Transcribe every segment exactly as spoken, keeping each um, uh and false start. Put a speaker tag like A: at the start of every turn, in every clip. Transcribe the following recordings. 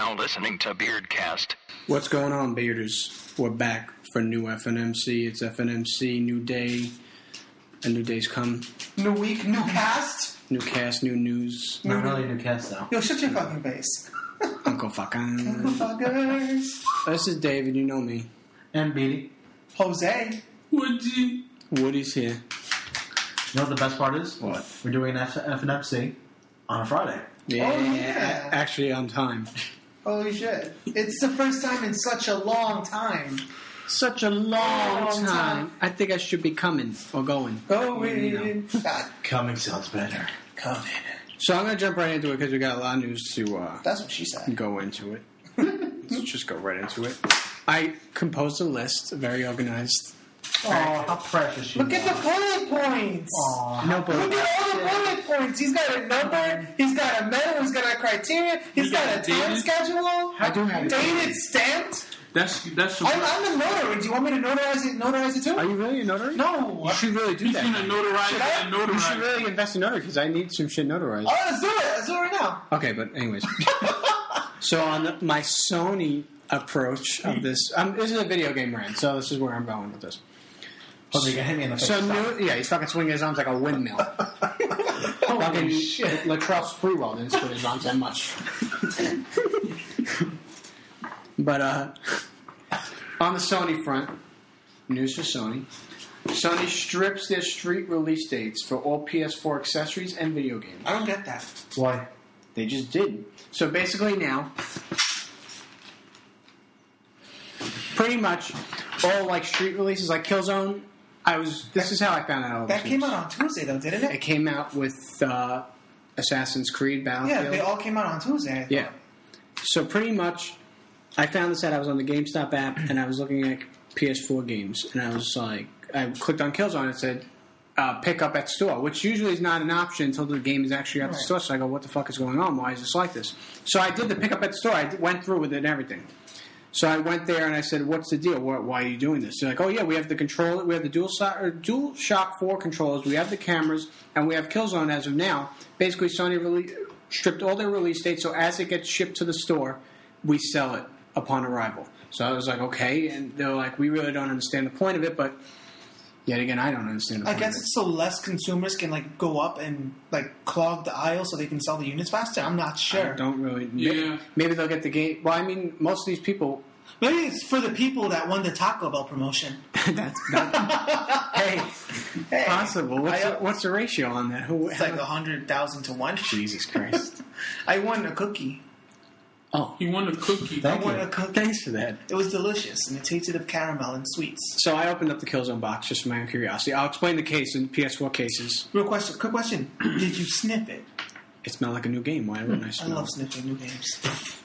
A: now listening to Beardcast.
B: What's going on, Bearders? We're back for new F N M C. It's F N M C, new day. A new day's come.
C: New week, new cast.
B: New cast, new news.
D: Not really a new cast, though.
C: Yo, shut your fucking face.
B: Uncle fucking.
C: Uncle fuckers.
B: This is David, you know me.
D: And Beatty.
C: Jose.
E: Woody.
B: Woody's here.
D: You know what the best part is?
B: What?
D: We're doing an F- FNFC on a Friday.
B: Yeah,
C: Oh, yeah.
B: a- actually on time.
C: Holy shit. It's the first time in such a long time.
B: Such a long,
C: Long
B: time.
C: time.
B: I think I should be coming or going.
C: Go
B: You know.
C: in. God,
D: Coming sounds better.
C: come in.
B: So I'm going to jump right into it because we got a lot of news to uh,
C: That's what she said.
B: go into it. Let's just go right into it. I composed a list, very organized.
D: Oh, how precious she
C: Look
D: is.
C: at the bullet points.
D: Aw.
B: No,
C: Look
B: but
C: at all the bullet points. He's got a number. He's got a medal. He's got a criteria. He's
E: You
C: got,
E: got
C: a time
E: dated?
C: schedule.
B: I do have it.
C: Dated, stamped.
E: That's that's.
C: I'm, I'm the notary. Do you want me to notarize it? Notarize it too?
B: Are you really a notary?
C: No.
B: You should really do
E: He's
B: that.
E: gonna notarize
C: Should
E: it
C: I?
E: and
B: You
E: notarize
B: should really invest in notary because I need some shit notarized.
C: Oh, let's do it. Let's do it right now.
B: Okay, but anyways. So on the, my Sony approach of this, um, this is a video game rant, so this is where I'm going with this.
D: Oh, you can hit me in the face.
B: So
D: Stop.
B: new, yeah, he's fucking swinging his arms like a windmill. Fucking
D: shit.
B: Latrell Sprewell didn't swing his arms that much. But uh, on the Sony front, news for Sony. Sony strips their street release dates for all P S four accessories and video games.
C: I don't get that.
D: Why?
B: They just did. So basically now, pretty much all like street releases, like Killzone. I was. This is how I found out all
C: That
B: this
C: came
B: news.
C: out on Tuesday, though, didn't
B: It
C: it?
B: came out with uh, Assassin's Creed Battlefield.
C: Yeah, they all came out on Tuesday. I thought.
B: Yeah. So pretty much, I found this out. I was on the GameStop app and I was looking at P S four games, and I was like, I clicked on Killzone and it said, uh, pick up at store, which usually is not an option until the game is actually at the
C: Right.
B: store. So I go, what the fuck is going on? Why is this like this? So I did the pick up at store. I d- went through with it and everything. So I went there and I said, "What's the deal? Why, why are you doing this?" They're like, "Oh yeah, we have the controller, we have the dual so- or dual shock four controllers, we have the cameras, and we have Killzone as of now." Basically, Sony really stripped all their release dates, so as it gets shipped to the store, we sell it upon arrival. So I was like, "Okay," and they're like, "We really don't understand the point of it," but yet again, I don't understand the
C: I
B: point
C: guess
B: of it.
C: it's so less consumers can like go up and like clog the aisle so they can sell the units faster. I'm not sure.
B: I don't really.
E: Yeah.
B: Maybe, maybe they'll get the game. Well, I mean, most of these people.
C: Maybe it's for the people that won the Taco Bell promotion.
B: that's that, hey,
C: Hey,
B: possible. What's,
C: I-
B: the, what's the ratio on that? Who?
C: It's like a hundred thousand to one.
B: Jesus Christ.
C: I won a cookie.
B: Oh,
E: He won a cookie.
D: Thank
C: I won
D: you.
C: a cookie.
B: thanks for that.
C: It was delicious and it tasted of caramel and sweets.
B: So I opened up the Killzone box just for my own curiosity. I'll explain the case in P S four cases.
C: Real question. Quick question. Did you sniff it?
B: It smelled like a new game. Why wouldn't I
C: I
B: smell
C: love
B: it?
C: sniffing new games.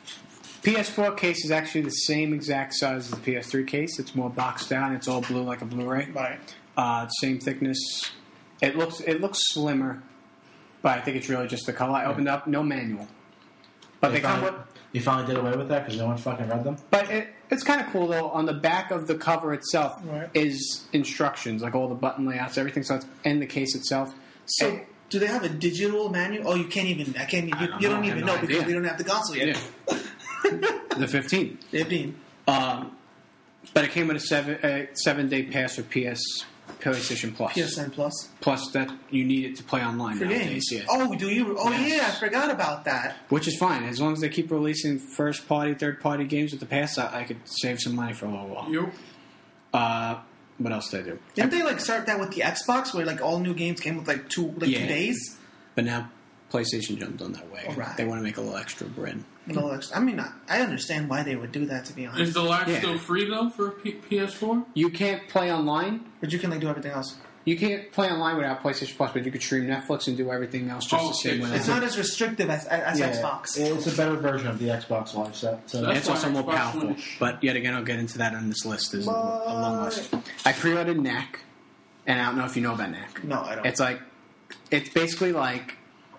B: P S four case is actually the same exact size as the P S three case. It's more boxed down. It's all blue like a Blu-ray.
C: Right.
B: Uh, same thickness. It looks it looks slimmer, but I think it's really just the color. I opened up, no manual. But
D: You
B: they come
D: finally,
B: with.
D: you finally did away with that because no one fucking read them?
B: But it, it's kind of cool though. On the back of the cover itself
C: Right.
B: is instructions, like all the button layouts, everything. So it's in the case itself.
C: So,
B: And-
C: do they have a digital manual? Oh, you can't even. I can't. Even,
B: I
C: you,
B: don't
C: you
B: know.
C: don't
B: I
C: even
B: have
C: know
B: no
C: because
B: idea.
C: we don't have the console yet.
B: Yeah. The fifteenth.
C: Fifteen.
B: Um, but it came with a seven a seven day pass for P S PlayStation Plus.
C: P S N Plus
B: Plus that you need it to play online
C: for
B: nowadays.
C: games.
B: Yeah.
C: Oh, do you? Oh,
B: Yes.
C: yeah. I forgot about that.
B: Which is fine as long as they keep releasing first party, third party games with the pass. I, I could save some money for a little while.
E: Yep.
B: Uh, what else did I do?
C: Didn't they like start that with the Xbox, where like all new games came with like two like
B: Yeah.
C: two days?
B: But now PlayStation jumped on that way.
C: All right.
B: They want to make a little extra bread.
C: No, ex- I mean, I, I understand why they would do that. To be honest,
E: Is the live
B: Yeah.
E: still free though for P- PS4?
B: You can't play online.
C: but you can like do everything else.
B: You can't play online without PlayStation Plus, but you could stream Netflix and do everything else just
E: Oh,
B: the same
E: okay.
B: way.
C: It's not as restrictive as, as
D: Yeah,
C: Xbox.
D: It's a better version of the Xbox Live set. So
E: That's
B: It's
E: why
B: also more
E: Xbox
B: powerful.
E: One is-
B: But yet again, I'll get into that on this list. There's a, a long list.
C: But-
B: I pre-ordered N A C, and I don't know if you know about N A C.
C: No, I don't.
B: It's like, it's basically like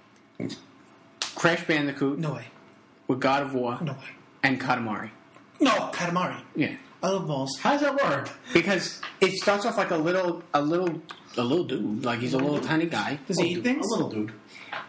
B: Crash Bandicoot
C: no way.
B: with God of War
C: No way.
B: and Katamari.
C: No, Katamari.
B: Yeah,
C: I love balls.
D: how does that work?
B: because it starts off like a little, a little, a little dude. Like he's a little tiny guy.
C: Does he eat things?
D: A little dude.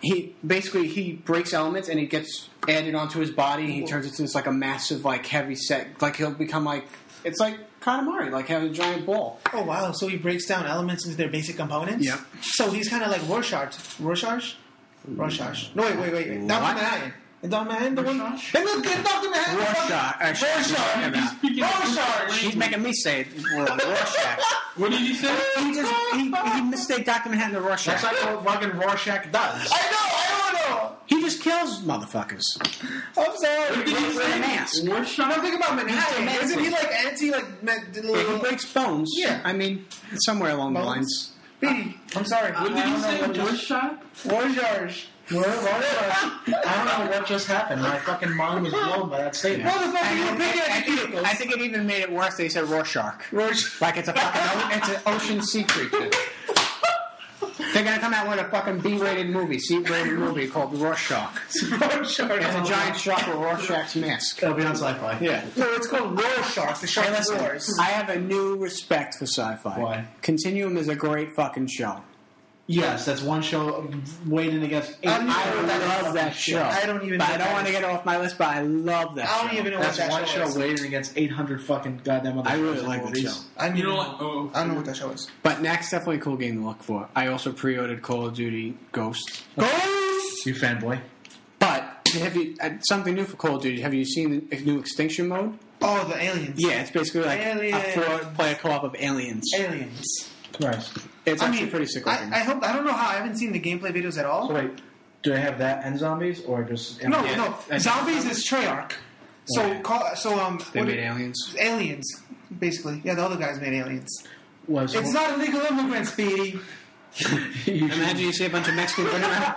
B: he basically he breaks elements and it gets added onto his body. And he turns into this like a massive, like heavy set. Like he'll become like it's like Katamari, like having a giant ball.
C: Oh wow! So he breaks down elements into their basic components.
B: Yep.
C: So he's kind of like Rorschach. Rorschach. Rorschach. No wait, wait, wait. wait. Doctor
B: What?
C: Manhattan. In Doctor Manhattan, the one.
E: Rorschach?
C: In the in Doctor Manhattan.
B: Rorschach. Actually,
C: Rorschach.
E: Speaking of
C: Rorschach.
B: He's making me say it. Rorschach.
E: What did he say?
B: He just he, he mistake Doctor Manhattan to Rorschach.
D: That's like what fucking Rorschach does.
C: I know. I don't know.
B: He just kills motherfuckers.
C: I'm sorry.
E: What did he
B: With a
E: say?
B: mask.
E: Rorschach?
C: No, think about Manhattan.
B: He's
C: Isn't he like anti like? Me-
B: Yeah, he breaks bones.
C: Yeah.
B: I mean, somewhere along the
C: Bones?
B: lines.
C: Speedy, I'm sorry.
E: What did
D: I
E: he
D: don't know
E: say?
D: what just-
E: Rorschach?
C: Rorschach.
D: Where, Rorschach? I don't know what just happened. My fucking mind was blown by that statement.
C: Motherfucker, you
B: I,
C: picking
B: I,
C: at
B: think it,
C: vehicles.
B: I think it even made it worse. They said Rorschach.
C: Rorschach.
B: Like it's a fucking o- it's an ocean sea creature. They're gonna come out with a fucking B-rated movie, C-rated movie called Rorschach.
C: Rorschach.
B: It's a giant shark with Rorschach's mask.
D: It'll be on Sci-Fi.
B: Yeah.
C: No, it's called Rorschach. The Shark
B: Hey, listen,
C: Wars.
B: I have a new respect for sci-fi.
D: Why?
B: Continuum is a great fucking show.
D: Yes, that's one show weighing against eight.
C: I don't
B: I
C: know that
B: love that show.
C: I don't even
B: But
C: know
B: I don't
C: that
B: want to
C: is.
B: get it off my list, but I love that
C: I don't
B: show.
C: even know
D: That's
C: what that
D: one
C: show
D: show
C: is.
D: weighing against eight hundred fucking goddamn other
B: I really
D: shows and
B: like that
D: movies.
B: show.
C: I don't
E: You
C: even
E: know
C: know.
E: what? Oh,
C: I don't know what that show is.
B: But next, definitely a cool game to look for. I also pre-ordered Call of Duty Ghosts.
C: Ghost.
D: You fanboy.
B: But have you uh, something new for Call of Duty? Have you seen the new Extinction mode?
C: Oh, the aliens.
B: Yeah, it's basically like
C: Aliens.
B: a four-player co-op of aliens.
C: Aliens.
D: Nice.
B: It's
C: I
B: actually
C: mean,
B: pretty sick
C: I,
B: looking.
C: I hope. I don't know how. I haven't seen the gameplay videos at all.
D: So wait, do they have that and zombies or just
C: No,
B: Yeah.
C: no.
B: I-
C: Zombies is Treyarch. So,
B: Yeah.
C: call, so um,
B: they
C: what
B: made
C: do-
B: aliens.
C: aliens, basically. Yeah, the other guys made aliens.
D: was
C: It's not illegal immigrants, Speedy.
B: Imagine you see a bunch of Mexicans running around.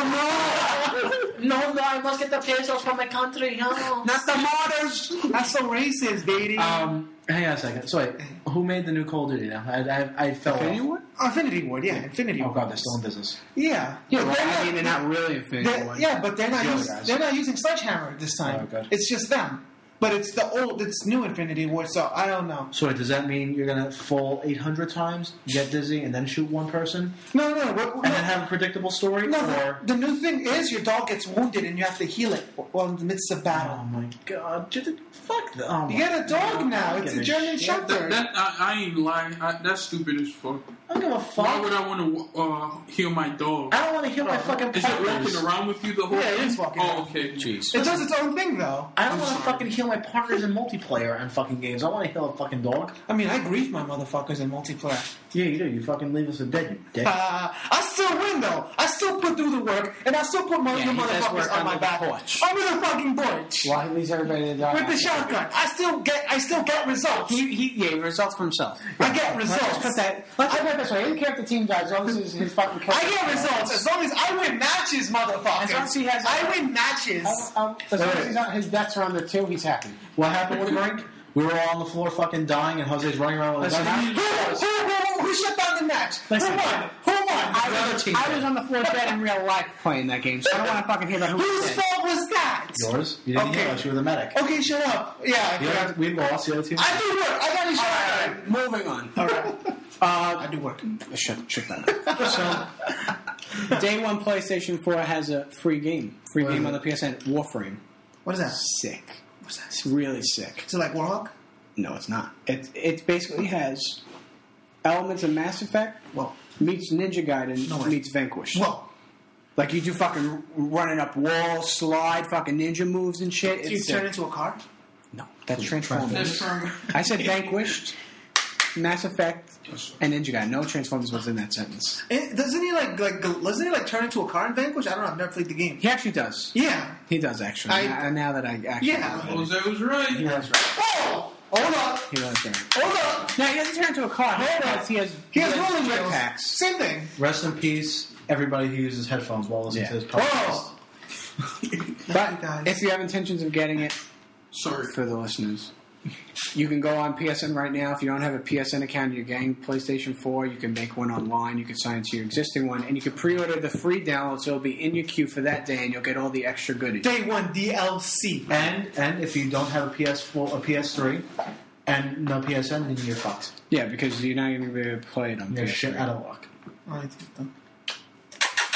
D: No, no, I must get the pesos from my country. No.
B: Not the martyrs!
C: That's so racist, baby.
D: Um, hang on a second. So wait, who made the new Call of Duty now? I I, I fell
B: Infinity
D: off.
B: War?
C: Infinity Ward, yeah, Infinity
D: Oh
C: Ward.
D: god, they're still in business.
C: Yeah,
B: Yeah,
C: But
B: well,
C: they're
B: I
C: not-
B: mean, they're not really Infinity
C: they're-
B: War.
C: yeah, but they're not
D: The other
C: using,
D: guys.
C: they're not using Sledgehammer this time.
D: Oh, good.
C: It's just them. But it's the old, it's new Infinity Ward, so I don't know.
D: So wait, does that mean you're gonna fall eight hundred times, get dizzy, and then shoot one person,
C: No, no, no. What,
D: and
C: no,
D: then have a predictable story?
C: no,
D: or
C: the, the new thing is your dog gets wounded and you have to heal it while in the midst of
D: oh
C: battle.
D: my god, dude, fuck that! Oh
C: You
D: my
C: get a dog
D: God,
C: now.
D: I
C: It's
D: don't
C: a
D: give
C: German
D: shit.
C: Shepherd.
E: That, that I, I ain't lying. I, that's stupid as fuck.
D: I don't give a
E: Why
D: fuck.
E: would I want to uh, heal my dog?
D: I don't want to heal my fucking
E: Is it
D: partners.
E: walking around with you the whole
C: Yeah, it
E: time?
C: is walking
E: Oh,
C: around.
E: okay.
B: Jeez.
C: It does its own thing, though.
D: I don't
E: I'm
D: want to
E: sorry.
D: fucking heal my partners in multiplayer and fucking games. I want to heal a fucking dog.
C: I mean, I grief my motherfuckers in multiplayer.
D: Yeah, you do. You fucking leave us for dead, you dick.
C: Uh, I still win, though. I still put through the work, and I still put my
B: Yeah,
C: your
B: he does
C: motherfuckers
B: work
C: on
B: under
C: my
B: the
C: back.
B: porch.
C: Under the fucking porch.
B: Well, he leaves everybody to die.
C: With the shotgun. I still get I still get results.
B: He, he, yeah, he results for himself.
C: I get
B: Let's just
C: results.
B: put that. Let's just put it this way. He doesn't care if the team dies. As long as his, his fucking.
C: I get results as long as I win matches, motherfucker.
B: As long as he has-
C: I win matches.
B: Um, um, as long as he's not, his bets are under two, he's happy.
D: What happened with Brink? We were all on the floor fucking dying, and Jose's running around with a
B: Listen,
D: gun.
C: Who, who, who, who shut down the match?
B: Listen.
C: Who won? Who won?
B: I
D: The other
B: was,
D: team
B: I
D: did.
B: was on the floor dead in real life playing that game, so I don't want to fucking hear about who
C: Whose
B: did.
C: fault was that?
D: Yours? You didn't
C: Okay.
D: heal us. You were the medic.
C: Okay, shut up. Yeah, I
D: The other, we lost. The other team.
C: I do work. I got you shut up.
B: Moving on.
C: All right.
B: Uh,
C: I do work.
B: shut, shut that up. So, day one PlayStation four has a free game. Free
D: What
B: game
D: is
B: on
D: it?
B: the P S N. Warframe.
C: What is that?
B: Sick.
C: What's that?
B: It's really sick.
C: Is it like Warhawk?
B: No, it's not. It it basically has elements of Mass Effect
C: Whoa.
B: meets Ninja Gaiden
C: No way.
B: meets Vanquish.
C: Whoa.
B: Like you do fucking running up walls, slide, fucking ninja moves and shit.
C: Do you
B: It's
C: turn
B: sick.
C: into a car?
B: No, that's Transformers.
E: That's from.
B: I said Vanquished, Mass Effect, and Ninja Gaiden. No Transformers was in that sentence.
C: Eh, doesn't he like like go- doesn't he like turn into a car in Vanquish? I don't know. I've never played the game.
B: He actually does.
C: Yeah.
B: He does actually.
C: I-
B: now, now that I actually
C: Yeah.
E: Jose was right.
B: he does right.
C: Oh, hold up,
B: He does right.
C: hold up.
B: Now he doesn't turn into a car.
C: Hold
B: He
C: on.
B: has, he has,
C: He has rolling wheels.
B: jetpacks.
C: Same thing.
D: Rest in peace, everybody who uses headphones while listening
B: Yeah.
D: to this podcast.
C: Oh.
B: But
C: guys.
B: if you have intentions of getting it,
E: Sorry.
B: for the listeners, you can go on P S N right now. If you don't have a P S N account, you're getting PlayStation four. You can make one online. You can sign into your existing one, and you can pre-order the free download, so it'll be in your queue for that day, and you'll get all the extra goodies.
C: Day one D L C.
D: And and if you don't have a P S four, a P S three, and no P S N, then you're fucked.
B: Yeah, because you're not even going to be able to play it on
D: You're
B: P S three.
D: shit out of luck.
C: Oh, I think so.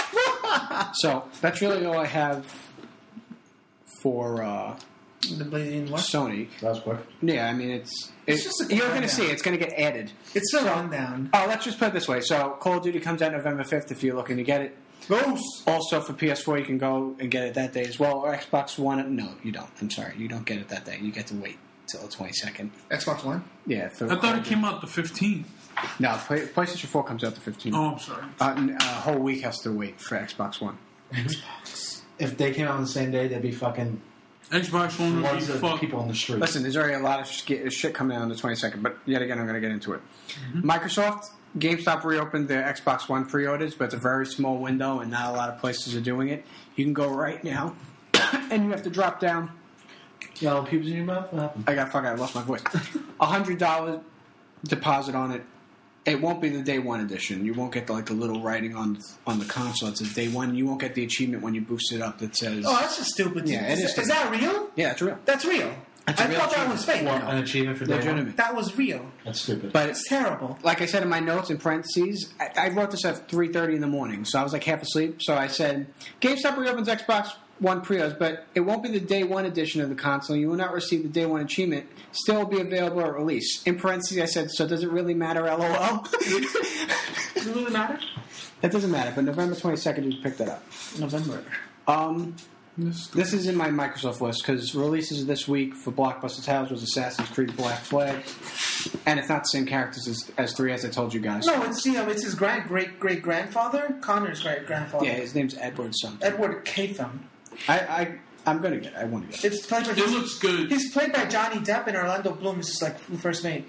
B: So that's really all I have for uh,
C: The Blazing what?
B: Sony.
D: That was quick.
B: Yeah, I mean it's,
C: It's
B: it's
C: just a
B: you're going to
C: rundown.
B: see it. It's going to get added.
C: It's a rundown.
B: Oh, let's just put it this way. So Call of Duty comes out November fifth if you're looking to get it.
C: Ghost.
B: Also for P S four, you can go and get it that day as well. Or Xbox One, no, you don't. I'm sorry, you don't get it that day. You get to wait till the twenty-second.
C: Xbox One.
B: Yeah, for
E: I thought it came out the fifteenth.
B: No, Play, PlayStation four comes out the fifteenth.
E: Oh, I'm sorry.
B: Uh, n- a whole week has to wait for Xbox One.
D: If they came out on the same day, they'd be fucking
E: Xbox One would be
D: floods of
E: fucked.
D: people on the street.
B: Listen, there's already a lot of sh- shit coming out on the twenty-second, but yet again, I'm going to get into it. Microsoft, GameStop reopened their Xbox One pre-orders, but it's a very small window, and not a lot of places are doing it. You can go right now, and you have to drop down.
D: Yellow pubes in your mouth? What happened?
B: I got fuck. I lost my voice. A hundred dollar deposit on it. It won't be the day one edition. You won't get the, like the little writing on on the console. It says day one. You won't get the achievement when you boost it up that says.
C: Oh, that's just stupid.
B: Yeah, it
C: is,
B: is
C: is that real?
B: yeah, it's real.
C: That's real.
B: That's a
C: I
B: real
C: thought that
B: achievement.
C: was fake.
D: What, an achievement for day one?
B: Legitimate.
C: That was real.
D: That's stupid.
B: But
C: It's terrible.
B: like I said in my notes in parentheses, I, I wrote this at three thirty in the morning, so I was like half asleep. So I said, GameStop reopens Xbox One pre-orders, but it won't be the day one edition of the console. You will not receive the day one achievement. Still will be available at release. In parentheses, I said, so does it really matter, LOL?
C: Does it really matter?
B: That doesn't matter, but November twenty-second, you picked that up.
C: November.
B: Um,
E: This-
B: this is in my Microsoft list, because releases this week for Blockbuster Tales was Assassin's Creed Black Flag, and it's not the same characters as, as three, as I told you guys.
C: No, it's you know, it's his grand great great grandfather, Connor's great grandfather.
B: Yeah, his name's Edward something.
C: Edward Catham.
B: I, I, I'm going to get it. I want to get it.
C: It's played by
E: It looks good.
C: He's played by Johnny Depp, and Orlando Bloom is just like who first made.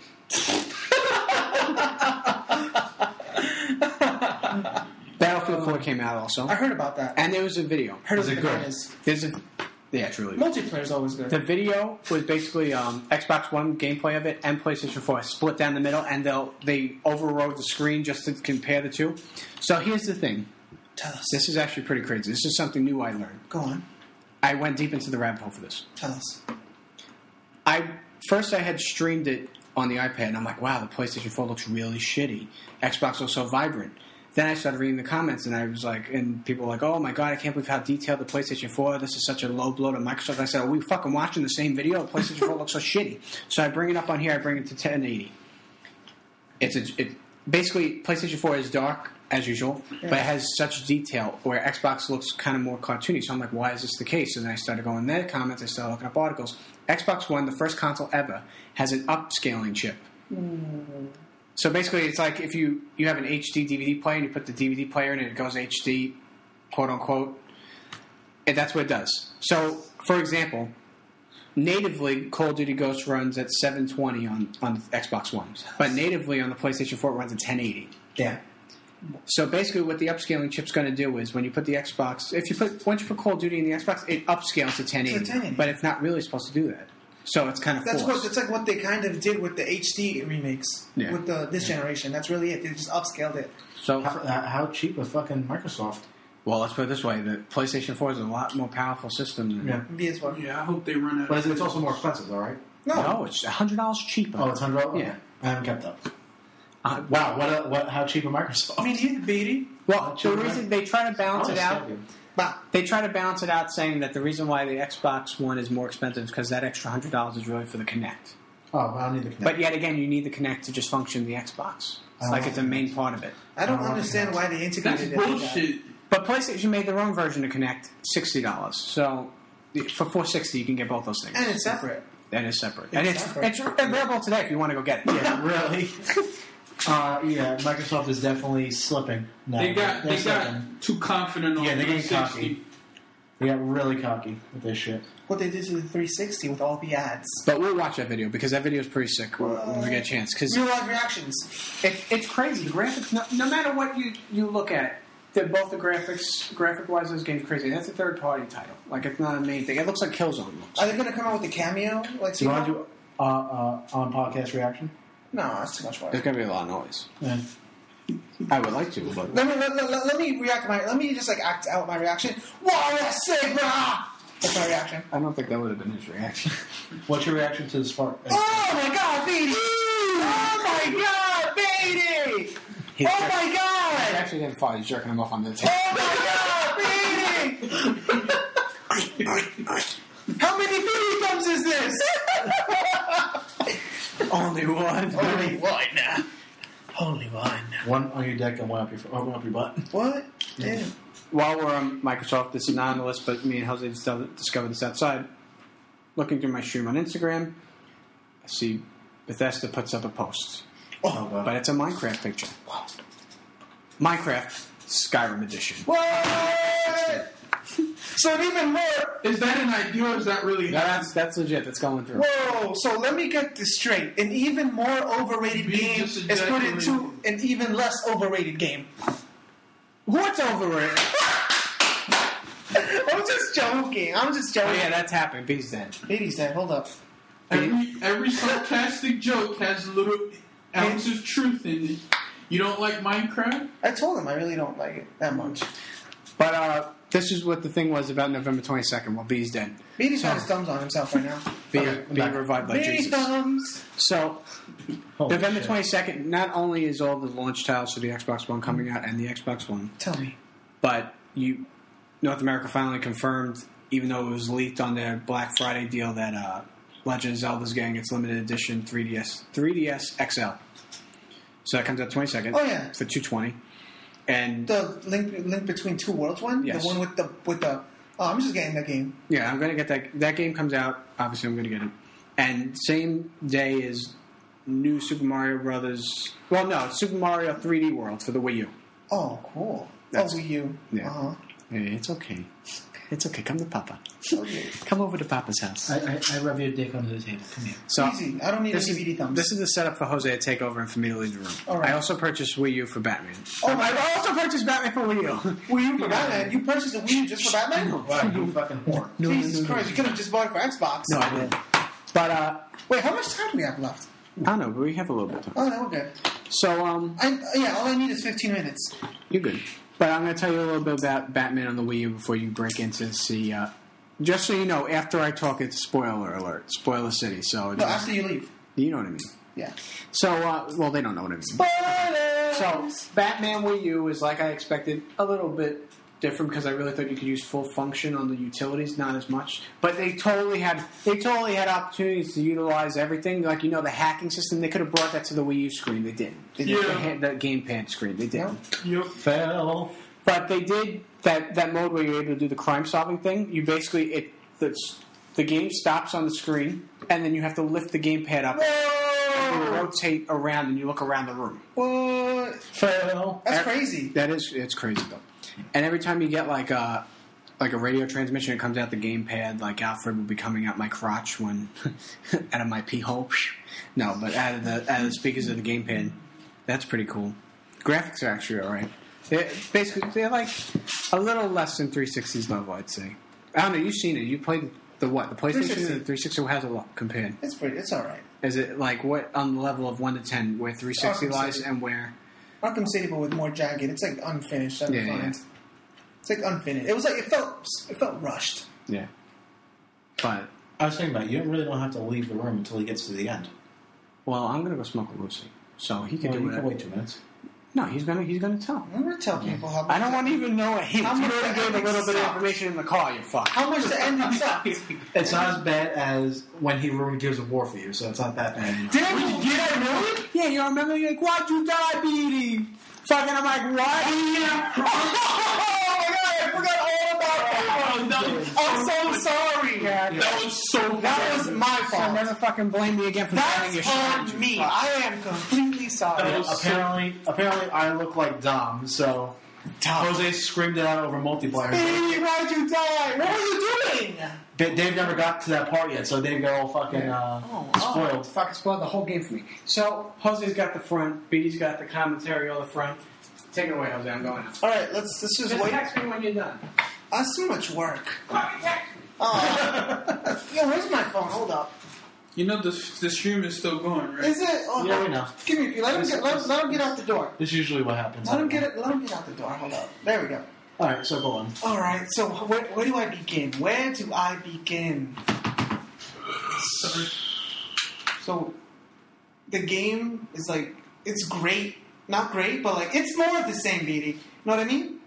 B: Battlefield four came out also.
C: I heard about that.
B: And there was a video.
C: heard of
D: Is it
C: the
D: good?
C: bananas.
B: There's a, yeah, truly.
C: Multiplayer is always
B: The
C: good.
B: video was basically um, Xbox One gameplay of it and PlayStation four split down the middle, and they'll they overrode the screen just to compare the two. So here's the thing.
C: Tell us.
B: This is actually pretty crazy. This is something new I learned.
C: Go on.
B: I went deep into the rabbit hole for this.
C: Tell us.
B: I first I had streamed it on the iPad, and I'm like, wow, the PlayStation four looks really shitty. Xbox looks so vibrant. Then I started reading the comments, and I was like, and people were like, oh my god, I can't believe how detailed the PlayStation four. This is such a low blow to Microsoft. I said, are we fucking watching the same video? The PlayStation four looks so shitty. So I bring it up on here. I bring it to ten eighty. It's a it basically PlayStation four is dark as usual, but it has such detail where Xbox looks kind of more cartoony. So I'm like, why is this the case? And then I started going in their comments. I started looking up articles. Xbox One, the first console ever, has an upscaling chip. So basically, it's like if you, you have an H D D V D player and you put the D V D player in and it goes H D, quote unquote, and that's what it does. So, for example, natively, Call of Duty Ghost runs at seven twenty on, on Xbox One, but natively on the PlayStation four it runs at ten eighty.
D: Damn.
B: So basically, what the upscaling chip's going to do is when you put the Xbox, if you put once you put Call of Duty in the Xbox, it upscales to ten eighty,
C: To ten eighty.
B: but it's not really supposed to do that. So it's kind of
C: That's
B: forced.
C: what it's like what they kind of did with the H D remakes
B: Yeah.
C: with the this generation. That's really it. They just upscaled it.
B: So
D: How, how cheap was fucking Microsoft?
B: well, let's put it this way: the PlayStation four is a lot more powerful system than
D: Yeah.
C: Be as well.
E: Yeah, I hope they run out.
D: But it's, it's also more expensive, though, right?
C: No,
B: No, it's a hundred dollars cheaper.
D: Oh, it's one hundred dollars?
B: Yeah.
D: I haven't kept up.
B: Uh,
D: Wow, what, uh, what? how cheap are Microsoft?
C: I mean, you baby.
B: well, the
D: Children.
B: reason they try to balance it out,
C: But
B: they try to balance it out, saying that the reason why the Xbox One is more expensive is because that extra hundred dollars is really for the Kinect.
D: Oh, I don't need the Kinect.
B: But yet again, you need the Kinect to just function the Xbox. It's
D: Oh.
B: like it's a main part of it.
C: I don't
D: I don't
C: understand
D: know.
C: why they
E: That's
C: integrated it. like that.
E: bullshit.
B: But PlayStation made their own version of Kinect, sixty dollars. So for four sixty, you can get both those things.
C: And it's separate.
B: And it's separate. and it's
C: separate.
B: it's available today if you want to go get it.
D: Yeah, really? uh, yeah, Microsoft is definitely slipping. No,
E: They got
D: they're
E: they got
D: slipping.
E: too confident on
D: Yeah, they're getting
E: three sixty.
D: cocky. They got really cocky with this shit.
C: What they did to the three sixty with all the ads.
B: But we'll watch that video because that video is pretty sick when when we get a chance. Because
C: Real life reactions.
B: it, it's crazy. The graphics, no, no matter what you, you look at, they're both the graphics, graphic-wise, this game's crazy. That's a third-party title. Like, it's not a main thing. It looks like Killzone looks.
C: Are they going to come out with a cameo? Like,
D: Do you want to do uh, uh, on podcast reaction?
C: No, that's too much work.
B: There's going to be a lot of noise.
D: Yeah.
B: I would like to, but...
C: Let me let, let, let me react to my. Let me just like act out my reaction. Warrior Sigma. That's my reaction.
B: I don't think that would have been his reaction.
D: What's your reaction to this part?
C: Oh my god, Beatty! Oh my god, Beatty!
B: He's
C: Oh
B: jerk-
C: my
B: He
C: god!
B: actually didn't fall. He's jerking him off on the table.
C: Oh my god, How many B B guns is this?
B: Only one.
C: Only one. Only one.
D: One on your deck and one up your one up your butt.
C: What? Yeah.
B: While we're on Microsoft, this is not on the list, but me and Jose just discovered this outside. Looking through my stream on Instagram, I see Bethesda puts up a post.
D: Oh, wow.
B: But it's a Minecraft picture. Minecraft Skyrim edition.
C: What? So even more.
E: Is that an idea or is that really
B: No, that's that's legit. That's going through.
C: Whoa! So let me get this straight. An even more overrated
E: Be
C: game
E: just
C: is put into
E: exaggerating.
C: an even less overrated game.
B: What's overrated?
C: I'm just joking. I'm just
B: Oh
C: joking.
B: yeah, that's happened. Beast dead.
C: Baby's dead. Hold up.
E: Every, every sarcastic joke has a little ounce of truth in it. You don't like Minecraft?
C: I told him I really don't like it that much.
B: But uh, this is what the thing was about November twenty-second. Well, B's dead.
C: Baby's got
B: So-
C: his thumbs on himself right now.
B: B,
D: Okay, I'm
B: being
D: back.
B: revived by
C: Baby
B: Jesus.
C: thumbs.
B: So
D: Holy
B: November
D: shit.
B: twenty-second, not only is all the launch titles for the Xbox One coming out and the Xbox One,
C: Tell me.
B: but you North America finally confirmed, even though it was leaked on their Black Friday deal, that uh, Legend of Zelda's getting its limited edition three D S three D S X L. So that comes out twenty-second.
C: Oh, yeah.
B: For two hundred twenty. And
C: The link link between two worlds one?
B: Yes.
C: The one with the with the oh, I'm just getting that game.
B: yeah, I'm gonna get that. That game comes out. Obviously, I'm gonna get it. And same day is new Super Mario Brothers. Well, no, Super Mario three D World for the Wii U.
C: Oh, cool.
B: That's-
C: oh, Wii U.
B: Yeah.
C: Uh-huh.
B: Hey, it's okay. It's okay. Come to Papa.
C: Okay.
B: Come over to Papa's house.
D: I, I, I rub your dick under the table. Come here.
B: So
C: Easy. I don't need
B: this
C: any
B: is,
C: B D thumbs.
B: this is the setup for Jose to take over and for me to leave the room.
C: All right.
B: I also purchased Wii U for Batman.
C: Oh, my
B: I also purchased Batman for Wii U.
C: Wii U for Batman? You purchased a Wii U just for Batman?
D: Wow, you fucking whore.
C: Jesus Christ, you could have just bought it for Xbox.
B: No, I didn't. But uh,
C: Wait, how much time do we have left?
B: I don't know. But we have a little bit of time.
C: Oh, no, we're good.
B: So um,
C: I, yeah, all I need is fifteen minutes.
B: you're good. But I'm going to tell you a little bit about Batman on the Wii U before you break into see. Uh, just so you know, after I talk, it's spoiler alert, spoiler city. So it
C: No,
B: is-
C: after you leave.
B: you know what I mean.
C: Yeah.
B: So uh, well, they don't know what I mean. So Batman Wii U is like I expected, a little bit different because I really thought you could use full function on the utilities, not as much. But they totally had they totally had opportunities to utilize everything. Like you know the hacking system, they could have brought that to the Wii U screen. They didn't. They did
E: Yeah.
B: the, the gamepad screen. They didn't.
E: Yep.
D: Fell.
B: But they did that that mode where you're able to do the crime solving thing. You basically it the the game stops on the screen, and then you have to lift the gamepad up. And you rotate around, and you look around the room.
C: What?
D: Fell.
C: That's
B: Ev-
C: crazy.
B: That is, it's crazy though. And every time you get like a like a radio transmission, it comes out the gamepad. Like Alfred will be coming out my crotch when out of my pee hole. No, but out of the out of the speakers of the gamepad. That's pretty cool. Graphics are actually alright. They're basically they're like a little less than three sixty's level, I'd say. I don't know. You've seen it. You played the what? The PlayStation
C: three sixty.
B: and the three sixty has a lot compared.
C: It's pretty. It's all right.
B: Is it like what on the level of one to ten, where three sixty
C: Arkham
B: lies
C: City.
B: and where?
C: Arkham City, but with more jagged. It's like unfinished.
B: Yeah, yeah.
C: Undefined. It's like unfinished. It was like it felt. It felt rushed.
B: Yeah. But
D: I was thinking about it. You really don't have to leave the room until he gets to the end.
B: well, I'm gonna go smoke with Lucy, so he can
D: Well,
B: do
D: you
B: it.
D: can wait two minutes.
B: No, he's gonna he's gonna tell.
C: I'm gonna tell people how.
B: I don't want to even know a hint.
C: How
B: You
C: much
B: already
C: the
B: gave a
C: ending
B: little bit of
C: sucked.
B: information in the car. You fuck.
C: How much the ending sucked?
D: It's not as bad as when he ruined Gears of War for you, so it's not that bad.
C: Did I? Did I know it?
B: Yeah, you remember? You're like, why'd you die, Beatty? Fucking, I'm like, what?
C: Yeah. Oh my god! I forgot all about that.
E: Oh, that was
C: I'm so sorry.
E: That was so
C: That was my
B: So
C: fault.
B: never fucking blame me again for dying your
C: That's on
B: shit.
C: me. I am completely sorry.
E: That was-
D: Apparently, apparently, I look like Dom, so Jose screamed it out over multiplayer.
C: Baby, why'd you die? What were you doing?
D: Da- Dave never got to that part yet, so Dave got all fucking uh,
C: Oh,
D: spoiled.
B: Fucking spoiled the whole game for me. So Jose's got the front. Beatty's got the commentary on the front. Take it away, Jose. I'm going out.
C: All right, let's. Let's just
B: Just
C: wait.
B: text me when you're done.
C: That's too much work.
B: Fucking text me.
C: Oh. Yo, where's my phone? Hold up.
E: You know the the stream is still going, right?
C: Is it? Oh,
D: Yeah, we know.
C: Give me a few. Let him get. Let, let him get out the door.
D: This is usually what happens.
C: Let him get it. Let him get out the door. Hold up. There we go.
D: All right, so go on.
C: All right. So where, where do I begin? Where do I begin? So the game is like it's great, not great, but like it's more of the same, B D. You know what I mean?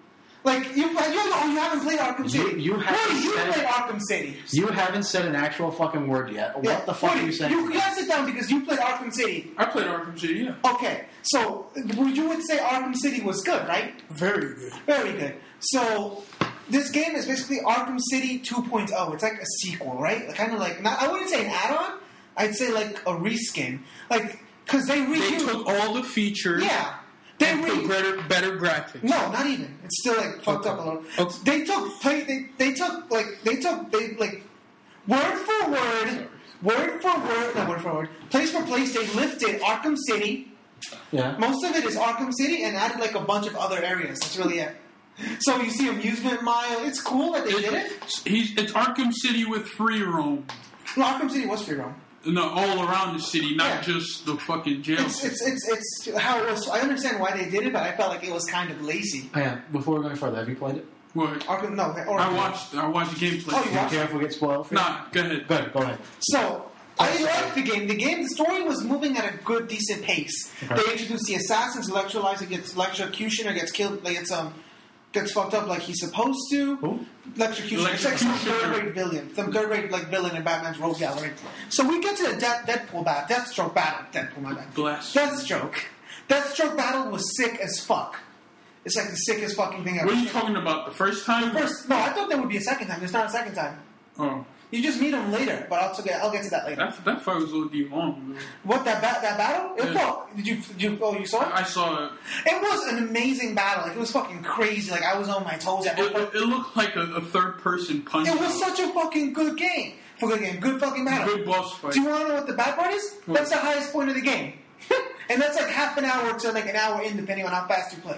C: Like you, you, oh, you haven't played Arkham City.
D: You- you haven't
C: Woody, you
D: said-
C: played Arkham City.
D: You haven't said an actual fucking word yet. What
C: Yeah,
D: the fuck
C: Woody,
D: are you saying?
C: You, you gotta sit down because you played Arkham City.
E: I played Arkham City, yeah.
C: Okay, so you would say Arkham City was good, right?
B: Very good.
C: Very good. So this game is basically Arkham City two point oh. It's like a sequel, right? Kind of like not. I wouldn't say an add-on. I'd say like a reskin, like because they re.
E: They took all the features
C: yeah. They
E: and
C: re-
E: put better, better graphics.
C: No, not even. It's still like fucked up a little.
E: Okay.
C: They took play. They, they took like they took they like word for word, word for word, no word for word, place for place. They lifted Arkham City.
D: Yeah.
C: Most of it is Arkham City and added like a bunch of other areas. That's really it. So you see Amusement Mile. It's cool that they did it.
E: He's, it's Arkham City with free roam.
C: No, Arkham City was free roam.
E: No, all around the city, not
C: Yeah.
E: just the fucking jail.
C: It's, it's it's it's how it was. I understand why they did it, but I felt like it was kind of lazy.
D: Oh, yeah. Before we're going further, have you played it?
E: What?
C: Arkham, no. Or,
E: I watched. I watched the gameplay.
C: Oh, you
D: Do you
C: watched
D: care if we get spoiled for you?
E: Nah, go ahead.
D: Good, go ahead.
C: So I liked the game. The game, the story was moving at a good, decent pace.
D: Okay.
C: They introduced the assassins. Electrolyzer gets electrocutioner, gets killed, like gets um, gets fucked up like he's supposed to.
D: Who?
C: Electrocutioner. It's like some
E: Electrocutioner.
C: third-rate villain, some third-rate like villain in Batman's rogue gallery. So we get to the De- Deadpool battle, Deathstroke battle. Deadpool, my bad.
E: Blast.
C: Deathstroke. Deathstroke battle was sick as fuck. It's like the sickest fucking thing ever.
E: What are you talking about? The first time?
C: First, no, I thought there would be a second time. There's not a second time.
E: Oh,
C: You just meet him later, but I'll get I'll get to that later.
E: that that fight was a little deep long.
C: What that ba- that battle? It
E: Yeah.
C: felt, did you did you oh you saw it?
E: I, I saw it.
C: It was an amazing battle. Like it was fucking crazy. Like I was on my toes. At
E: It,
C: one
E: it,
C: point.
E: it looked like a, a third person punch.
C: It was such a fucking good game. For good game, good fucking battle.
E: good boss fight.
C: Do you want to know what the bad part is?
E: What?
C: That's the highest point of the game, and that's like half an hour to like an hour in, depending on how fast you play.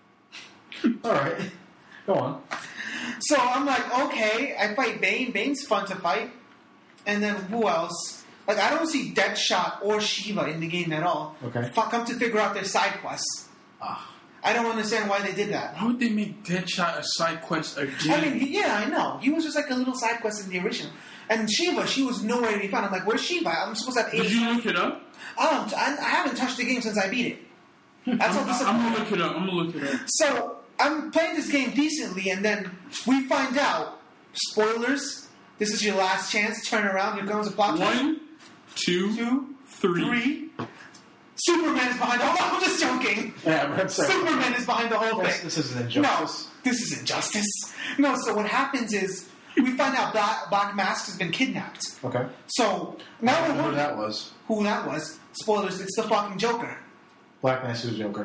D: All right. Go on.
C: So I'm like, okay, I fight Bane. Bane's fun to fight. And then who else? Like, I don't see Deadshot or Shiva in the game at all.
D: Okay.
C: Fuck, come to figure out their side quests.
D: Ah.
C: I don't understand why they did that.
E: Why would they make Deadshot a side quest again?
C: I mean, he- yeah, I know. He was just like a little side quest in the original. And Shiva, she was nowhere to be found. I'm like, where's Shiva? I'm supposed to have eight.
E: Did you look it up?
C: I, don't, I, I haven't touched the game since I beat it. That's
E: I'm,
C: how
E: I'm gonna
C: disappointing.
E: look it up. I'm gonna look it up.
C: So I'm playing this game decently, and then we find out. Spoilers. This is your last chance. Turn around. Here comes a plot twist.
E: One, two,
C: Two,
E: three.
C: three. Superman is behind the whole. I'm just joking.
D: Yeah, I'm gonna say-
C: Superman is behind the whole
D: This,
C: thing.
D: this is an injustice.
C: No, this is injustice. No, so what happens is we find out Black, Black Mask has been kidnapped.
D: Okay.
C: So
D: I
C: now
D: don't
C: we're
D: know who
C: wondering
D: that was.
C: who that was. Spoilers. It's the fucking Joker.
D: Black Master's Joker.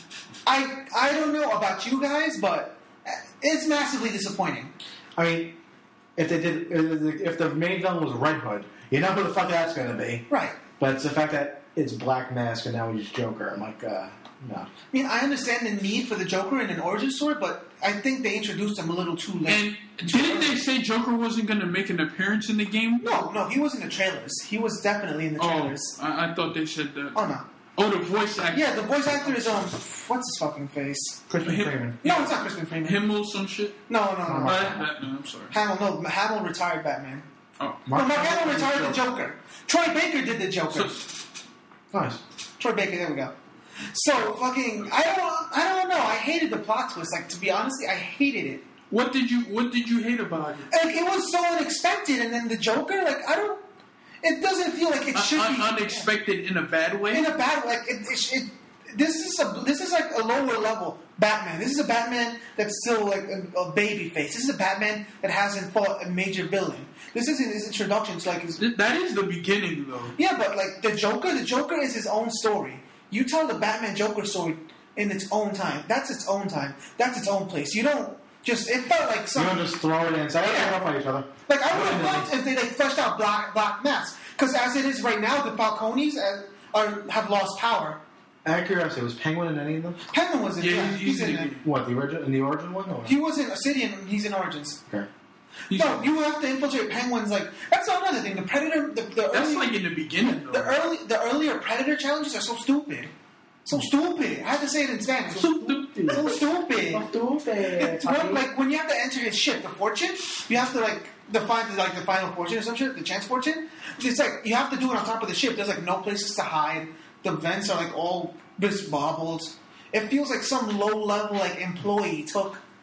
C: I I don't know about you guys, but it's massively disappointing.
D: I mean, if they did, if the main villain was Red Hood, you know who the fuck that's going to be.
C: Right.
D: But it's the fact that it's Black Mask and now he's Joker. I'm like, uh, no.
C: I mean, I understand the need for the Joker in an origin story, but I think they introduced him a little too late.
E: And didn't they say Joker wasn't gonna make an appearance in the game?
C: No, no, he was in the trailers. He was definitely in the
E: Oh,
C: trailers.
E: I, I thought they said that.
C: Oh, no.
E: Oh, the voice actor.
C: Yeah, the voice actor is, um, what's his fucking face?
D: Crispin
E: Him-
D: Freeman.
C: No, it's not Crispin Freeman.
E: Himmel, some shit.
C: No, no, no.
E: Uh,
C: no.
E: that- no, I'm sorry.
C: Hamill, no, Hamill retired Batman.
E: Oh,
C: No, Mark Hamill
D: Hamill
C: retired the
D: did
C: Joker. Troy Baker did the Joker.
E: so,
D: Nice.
C: Troy Baker, there we go. So, fucking, I don't, I don't know. I hated the plot twist. Like, to be honest, I hated it.
E: what did you What did you hate about it?
C: Like, it was so unexpected, and then the Joker, like, I don't, it doesn't feel like it should
E: Un-
C: be.
E: unexpected in a bad way.
C: In a bad, like, it, it, it this is a, this is like a lower level Batman. This is a Batman that's still like a, a baby face. This is a Batman that hasn't fought a major villain. This isn't his introduction to like his.
E: Th- that is the beginning, though.
C: Yeah, but like the Joker, the Joker is his own story. You tell the Batman Joker story in its own time. That's its own time. That's its own place. You don't just. It felt like
D: You
C: some.
D: don't just throw it in and say, hey,
C: Yeah.
D: don't fight each other.
C: Like I would have
D: Right.
C: loved if they like fleshed out Black Black Mask, because as it is right now, the Falcones uh, are have lost power.
D: Out of curiosity, was Penguin in any of them?
C: Penguin was in.
E: Yeah,
C: Yeah,
E: he's-
C: he's,
E: he's
C: in
E: in
C: it.
E: it.
D: What, the origin, in the origin one? Or?
C: He was in Obsidian. He's in Origins.
D: Okay.
E: He's-
C: No, you have to infiltrate Penguins. Like that's another thing. The Predator. The, the
E: That's
C: early,
E: like in the beginning, though.
C: the early the earlier Predator challenges are so stupid. So stupid. I have to say it in Spanish. So stupid. So stupid. It's one, like when you have to enter his ship, the fortune. You have to like define the, like the final fortune or some shit, the chance fortune. It's like you have to do it on top of the ship. There's like no places to hide. The vents are like all bisbobbled. It feels like some low level like employee took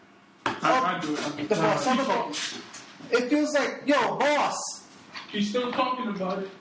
E: I, I do it. I do it.
C: The boss. Some of them. It feels like, yo, boss.
E: He's still talking about it.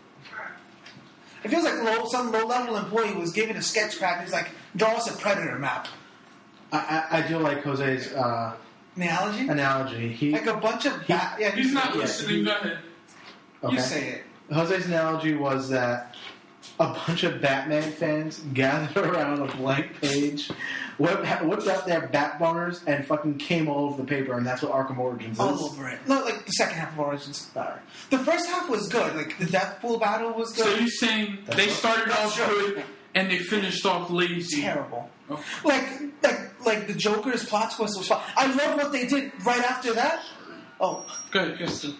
C: It feels like low, some low-level employee was given a sketch pad and he's like, draw us a Predator map.
D: I, I, I do like Jose's uh,
C: Analogy?
D: analogy. He,
C: Like a bunch of... Ba- yeah,
E: He's not
C: yeah,
E: listening. Go ahead.
C: You say it.
D: Jose's analogy was that a bunch of Batman fans gathered around a blank page, whipped, whipped out their bat boners, and fucking came all over the paper, and that's what Arkham Origins is.
C: All over it. No, like the second half of Origins. Better. The first half was good. Like the Deathpool battle was good.
E: So you're saying
D: That's
E: they
D: what-
E: started
C: That's
E: off
C: true.
E: good and they finished off lazy?
C: Terrible.
E: Oh.
C: Like, like, like the Joker's plot twist was fun. I love what they did right after that. Oh,
E: Go ahead. Yes, sir.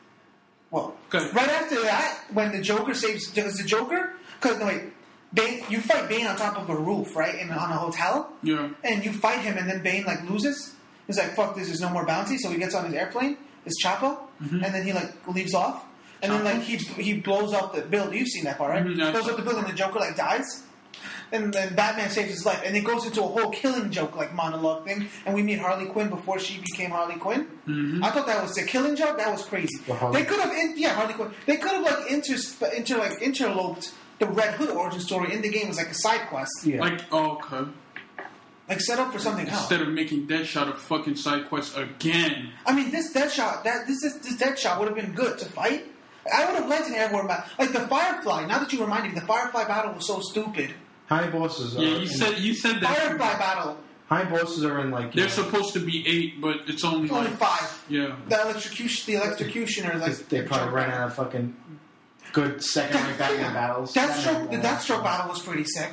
C: well,
E: Go ahead.
C: right after that, when the Joker saves, does the Joker? Because no, wait, Bane, you fight Bane on top of a roof, right, in on a hotel,
E: Yeah.
C: and you fight him, and then Bane like loses. He's like, "Fuck this! There's no more bounty." So he gets on his airplane, his chopper,
E: Mm-hmm.
C: and then he like leaves off, and then like he he blows up the building. You've seen that part, right?
E: Mhm, yeah.
C: Blows up the building, and the Joker like dies. And then Batman saves his life, and it goes into a whole killing joke like monologue thing. And we meet Harley Quinn before she became Harley Quinn.
E: Mm-hmm.
C: I thought that was the killing joke. That was crazy.
D: Well, Harley-
C: They could have, in, yeah, Harley Quinn. They could have like inter, inter like interloped the Red Hood origin story in the game as like a side quest,
D: Yeah.
E: Like, oh, okay.
C: like set up for something else.
E: Instead of making Deadshot a fucking side quest again.
C: I mean, this Deadshot, that this this, this Deadshot would have been good to fight. I would have liked an airborne battle, like the Firefly. Now that you reminded me, the Firefly battle was so stupid.
D: How many bosses are
E: Yeah, you
D: in-
E: said you said that
C: Firefly battle,
D: How many bosses are in, like... you
E: they're
D: know,
E: supposed to be eight, but it's only
C: only
E: like
C: five.
E: yeah.
C: The electrocution, the electrocutioner, like
D: Because they probably ran out of fucking good second-rate Batman battles.
C: Deathstroke, the
D: Batman-
C: Deathstroke battle was pretty sick.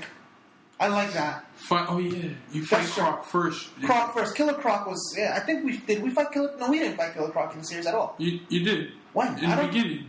C: I like that.
E: Fight, oh yeah, you fight
C: That's
E: Croc first.
C: Croc first. Killer Croc was. Yeah, I think we did. We fight Killer. No, we didn't fight Killer Croc in the series at all.
E: You you did
C: When?
E: in
C: I
E: the
C: don't-
E: beginning.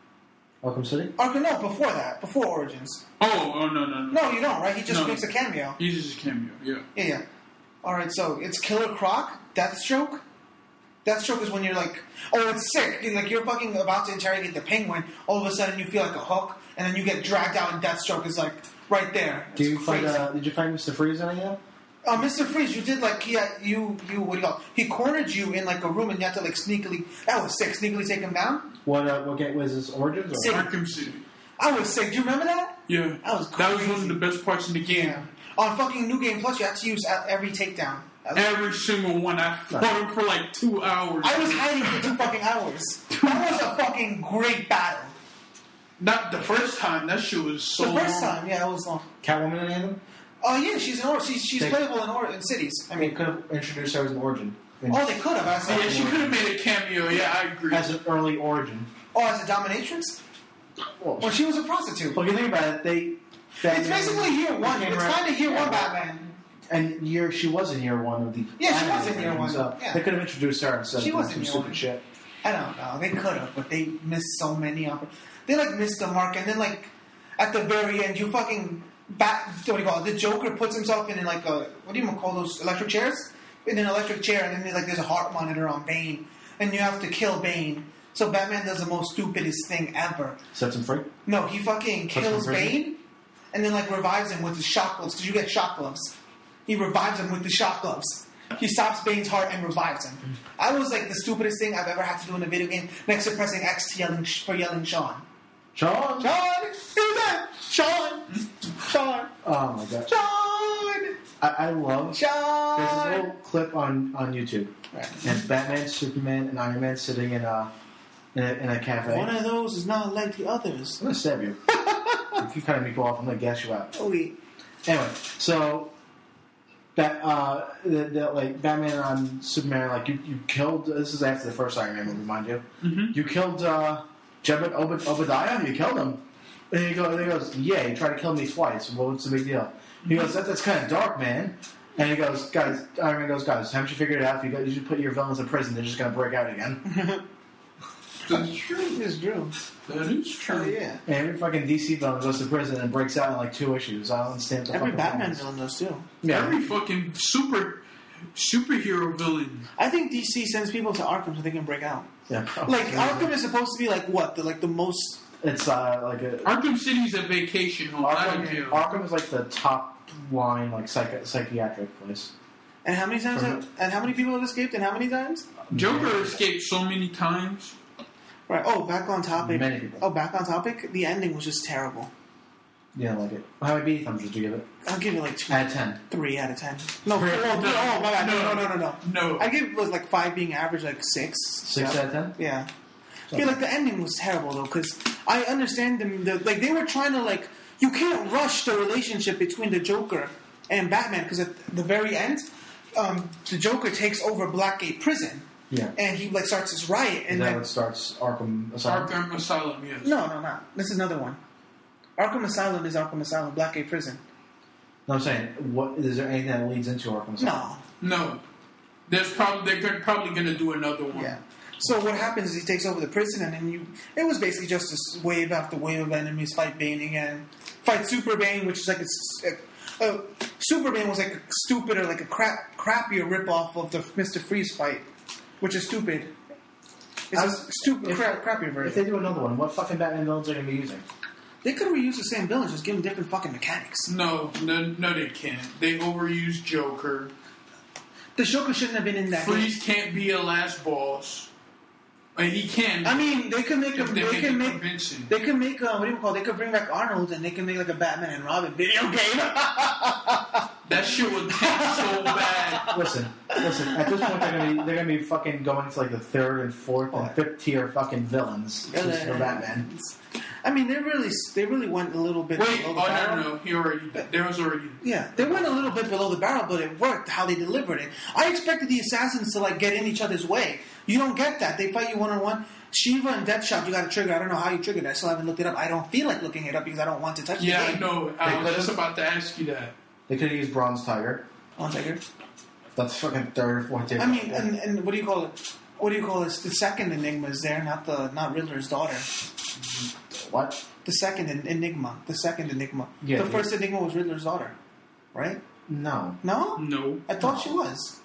D: Arkham City?
C: Arkham, no, before that, before Origins.
E: Oh oh no no no.
C: No, you don't, right? He just
E: No.
C: makes a cameo.
E: He's just a cameo. Yeah.
C: Yeah, yeah. All right, so it's Killer Croc, Deathstroke. Deathstroke is when you're like, oh, it's sick. You're like you're fucking about to interrogate the Penguin. All of a sudden, you feel like a hook, and then you get dragged out, and Deathstroke is like right there. It's
D: Do you fight,
C: crazy.
D: uh, did you find Mister Freeze in it yet?
C: Uh, Mister Freeze, you did like he had, you you what do you call it? He cornered you in like a room, and you had to like sneakily. That was sick. Sneakily take him down.
D: What, uh, what game was his Origins? Or?
C: Sick.
E: Arkham City.
C: I was sick. Do you remember that?
E: Yeah.
C: That was
E: That was one
C: crazy.
E: of the best parts in the game.
C: Yeah. On fucking New Game Plus, you had to use uh, every takedown.
E: Every single one. I fought him for like two hours.
C: I was hiding for two fucking hours. That was a fucking great battle.
E: Not the first time. That shit was so
C: The first
E: long.
C: time, yeah, it was long.
D: Catwoman in any of them?
C: Oh yeah, she's in or she's she's
D: They-
C: playable in or in cities. I
D: I mean,
C: mean,
D: could have introduced her as an origin.
C: oh, they could have. As
E: Yeah,
C: a,
E: she could have made a cameo. Yeah, I agree.
D: As an early origin.
C: oh, as a dominatrix
D: Well,
C: when she was a prostitute.
D: Look, you think about it, they...
C: It's
D: Batman
C: basically year one.
D: became
C: It's
D: right-
C: kind of year
D: yeah.
C: one Batman.
D: And year, she was in year one of the...
C: Yeah, she was
D: animated
C: in year
D: version,
C: one,
D: So
C: yeah.
D: They could have introduced her instead
C: She
D: of
C: was
D: doing
C: in
D: some
C: year
D: stupid
C: one.
D: shit.
C: I don't know. They could have, but they missed so many opportunities. They like missed the mark, and then like at the very end, you fucking back. What do you call it? The Joker puts himself in, in like a what do you call those electric chairs? In an electric chair, and then like there's a heart monitor on Bane, and you have to kill Bane. So Batman does the most stupidest thing ever.
D: Sets him free?
C: No, he fucking
D: Puts him
C: kills
D: in prison?
C: Bane, and then like revives him with his shock gloves because you get shock gloves. He revives him with the shock gloves. He stops Bane's heart and revives him. I was like the stupidest thing I've ever had to do in a video game, next to pressing X to yelling for yelling Sean.
D: Sean!
C: Sean, who's that? Sean, Sean,
D: Oh my god.
C: Sean,
D: I, I love... There's this
C: Sean.
D: little clip on, on YouTube.
C: Right.
D: And it's Batman, Superman, and Iron Man sitting in a, in a, in a cafe.
C: One of those is not like the others.
D: I'm gonna stab you. If you cut me off, I'm gonna gas you out.
C: Oh, wait.
D: Anyway, so that uh, the, the, like Batman on Superman, like you, you killed. This is after the first Iron Man movie, mind you.
E: Mm-hmm.
D: You killed uh, Jebediah Obed- Obadiah. You killed him. And he goes, and he goes, yeah, he tried to kill me twice. Well, what's the big deal? He goes, that, that's kind of dark, man. And he goes, guys, Iron Man goes, guys, haven't you figured it out? If you, guys, you should put your villains in prison, they're just gonna break out again.
E: That's true.
C: It's true.
E: That is
C: Oh,
E: true.
C: yeah.
D: And every fucking D C villain goes to prison and breaks out in like two issues. I don't understand. What the
C: Every
D: fuck
C: Batman
D: the
C: villain does too.
D: Yeah.
E: Every fucking super superhero villain.
C: I think D C sends people to Arkham so they can break out.
D: yeah. probably.
C: Like Arkham is supposed to be like what? The like the most.
D: It's uh, like a
E: Arkham City's a vacation home, not a
D: Arkham,
E: jail.
D: Arkham is like the top line like psychi- psychiatric place.
C: And how many times?
D: From-
C: Have, and how many people have escaped? And how many times?
E: Joker escaped so many times.
C: Right. Oh, back on topic.
D: Many people.
C: Oh, back on topic. The ending was just terrible.
D: You don't like it. How many B thumbs would you give it?
C: I'll give it like two,
D: Out of ten.
C: three out of ten. No,
E: Three.
C: four, oh,
E: No.
C: oh my god, no, no, no, no, no.
E: No.
C: I give it was like five being average, like six.
D: Six
C: Yeah.
D: out of ten?
C: Yeah. Yeah, like the ending was terrible though, because I understand them. The, like they were trying to like you can't rush the relationship between the Joker and Batman because at the very end, um, the Joker takes over Blackgate Prison
D: Yeah.
C: and he like starts this riot
D: Is
C: and
D: that
C: then
D: what starts Arkham Asylum?
E: Arkham Asylum, yes.
C: no, no, no. This is another one. Arkham Asylum is Arkham Asylum, Blackgate Prison.
D: No, I'm saying, what is there anything that leads into Arkham Asylum?
C: No.
E: No. There's probably they're probably gonna do another one.
C: Yeah. So what happens is he takes over the prison, and then you. It was basically just this wave after wave of enemies fight Bane again, fight Super Bane, which is like a, a, a Super Bane was like a stupid or like a crap crappier ripoff of the Mister Freeze fight, which is stupid. It's
D: I-
C: a stupid
D: if-
C: crap, crappier
D: If
C: version.
D: they do another one, what fucking Batman villains are they going to be using?
C: They could have reused the same villains, just give them different fucking mechanics.
E: No, no, no, they can't. They overuse Joker.
C: The Joker shouldn't have been in that game.
E: Freeze can't be a last boss. And he can.
C: I mean, they could make a,
E: if they,
C: they
E: make
C: can
E: it
C: make
E: convincing.
C: they can make uh, what do you call it? They could bring back Arnold and they can make like a Batman and Robin video game.
E: That shit would take so bad.
D: Listen, listen. At this point, they're going to be they're going to be fucking going to like the third and fourth and fifth tier fucking villains just for Batman.
C: I mean, they really they really went a little bit
E: Wait,
C: below
E: oh
C: the barrel.
E: no, no, no, he already. There was already.
C: Yeah, they went a little bit below the barrel, but it worked how they delivered it. I expected the assassins to like get in each other's way. You don't get that. They fight you one on one. Shiva and Deathshot, you got to trigger. I don't know how you triggered. I still haven't looked it up. I don't feel like looking it up because I don't want to touch
E: Yeah,
C: the
E: I
C: game.
E: know. I
D: They
E: was
D: could've-
E: just about to ask you that.
D: They could have used Bronze Tiger.
C: One second.
D: That's fucking third or fourth tier.
C: I mean, and, and what do you call it? What do you call this? The second Enigma is there, not the not Riddler's daughter.
D: what?
C: The second en- Enigma. The second Enigma.
D: Yeah,
C: the
D: yeah.
C: first Enigma was Riddler's daughter, right?
D: No.
C: No,
E: No,
C: I thought
D: No.
C: she was.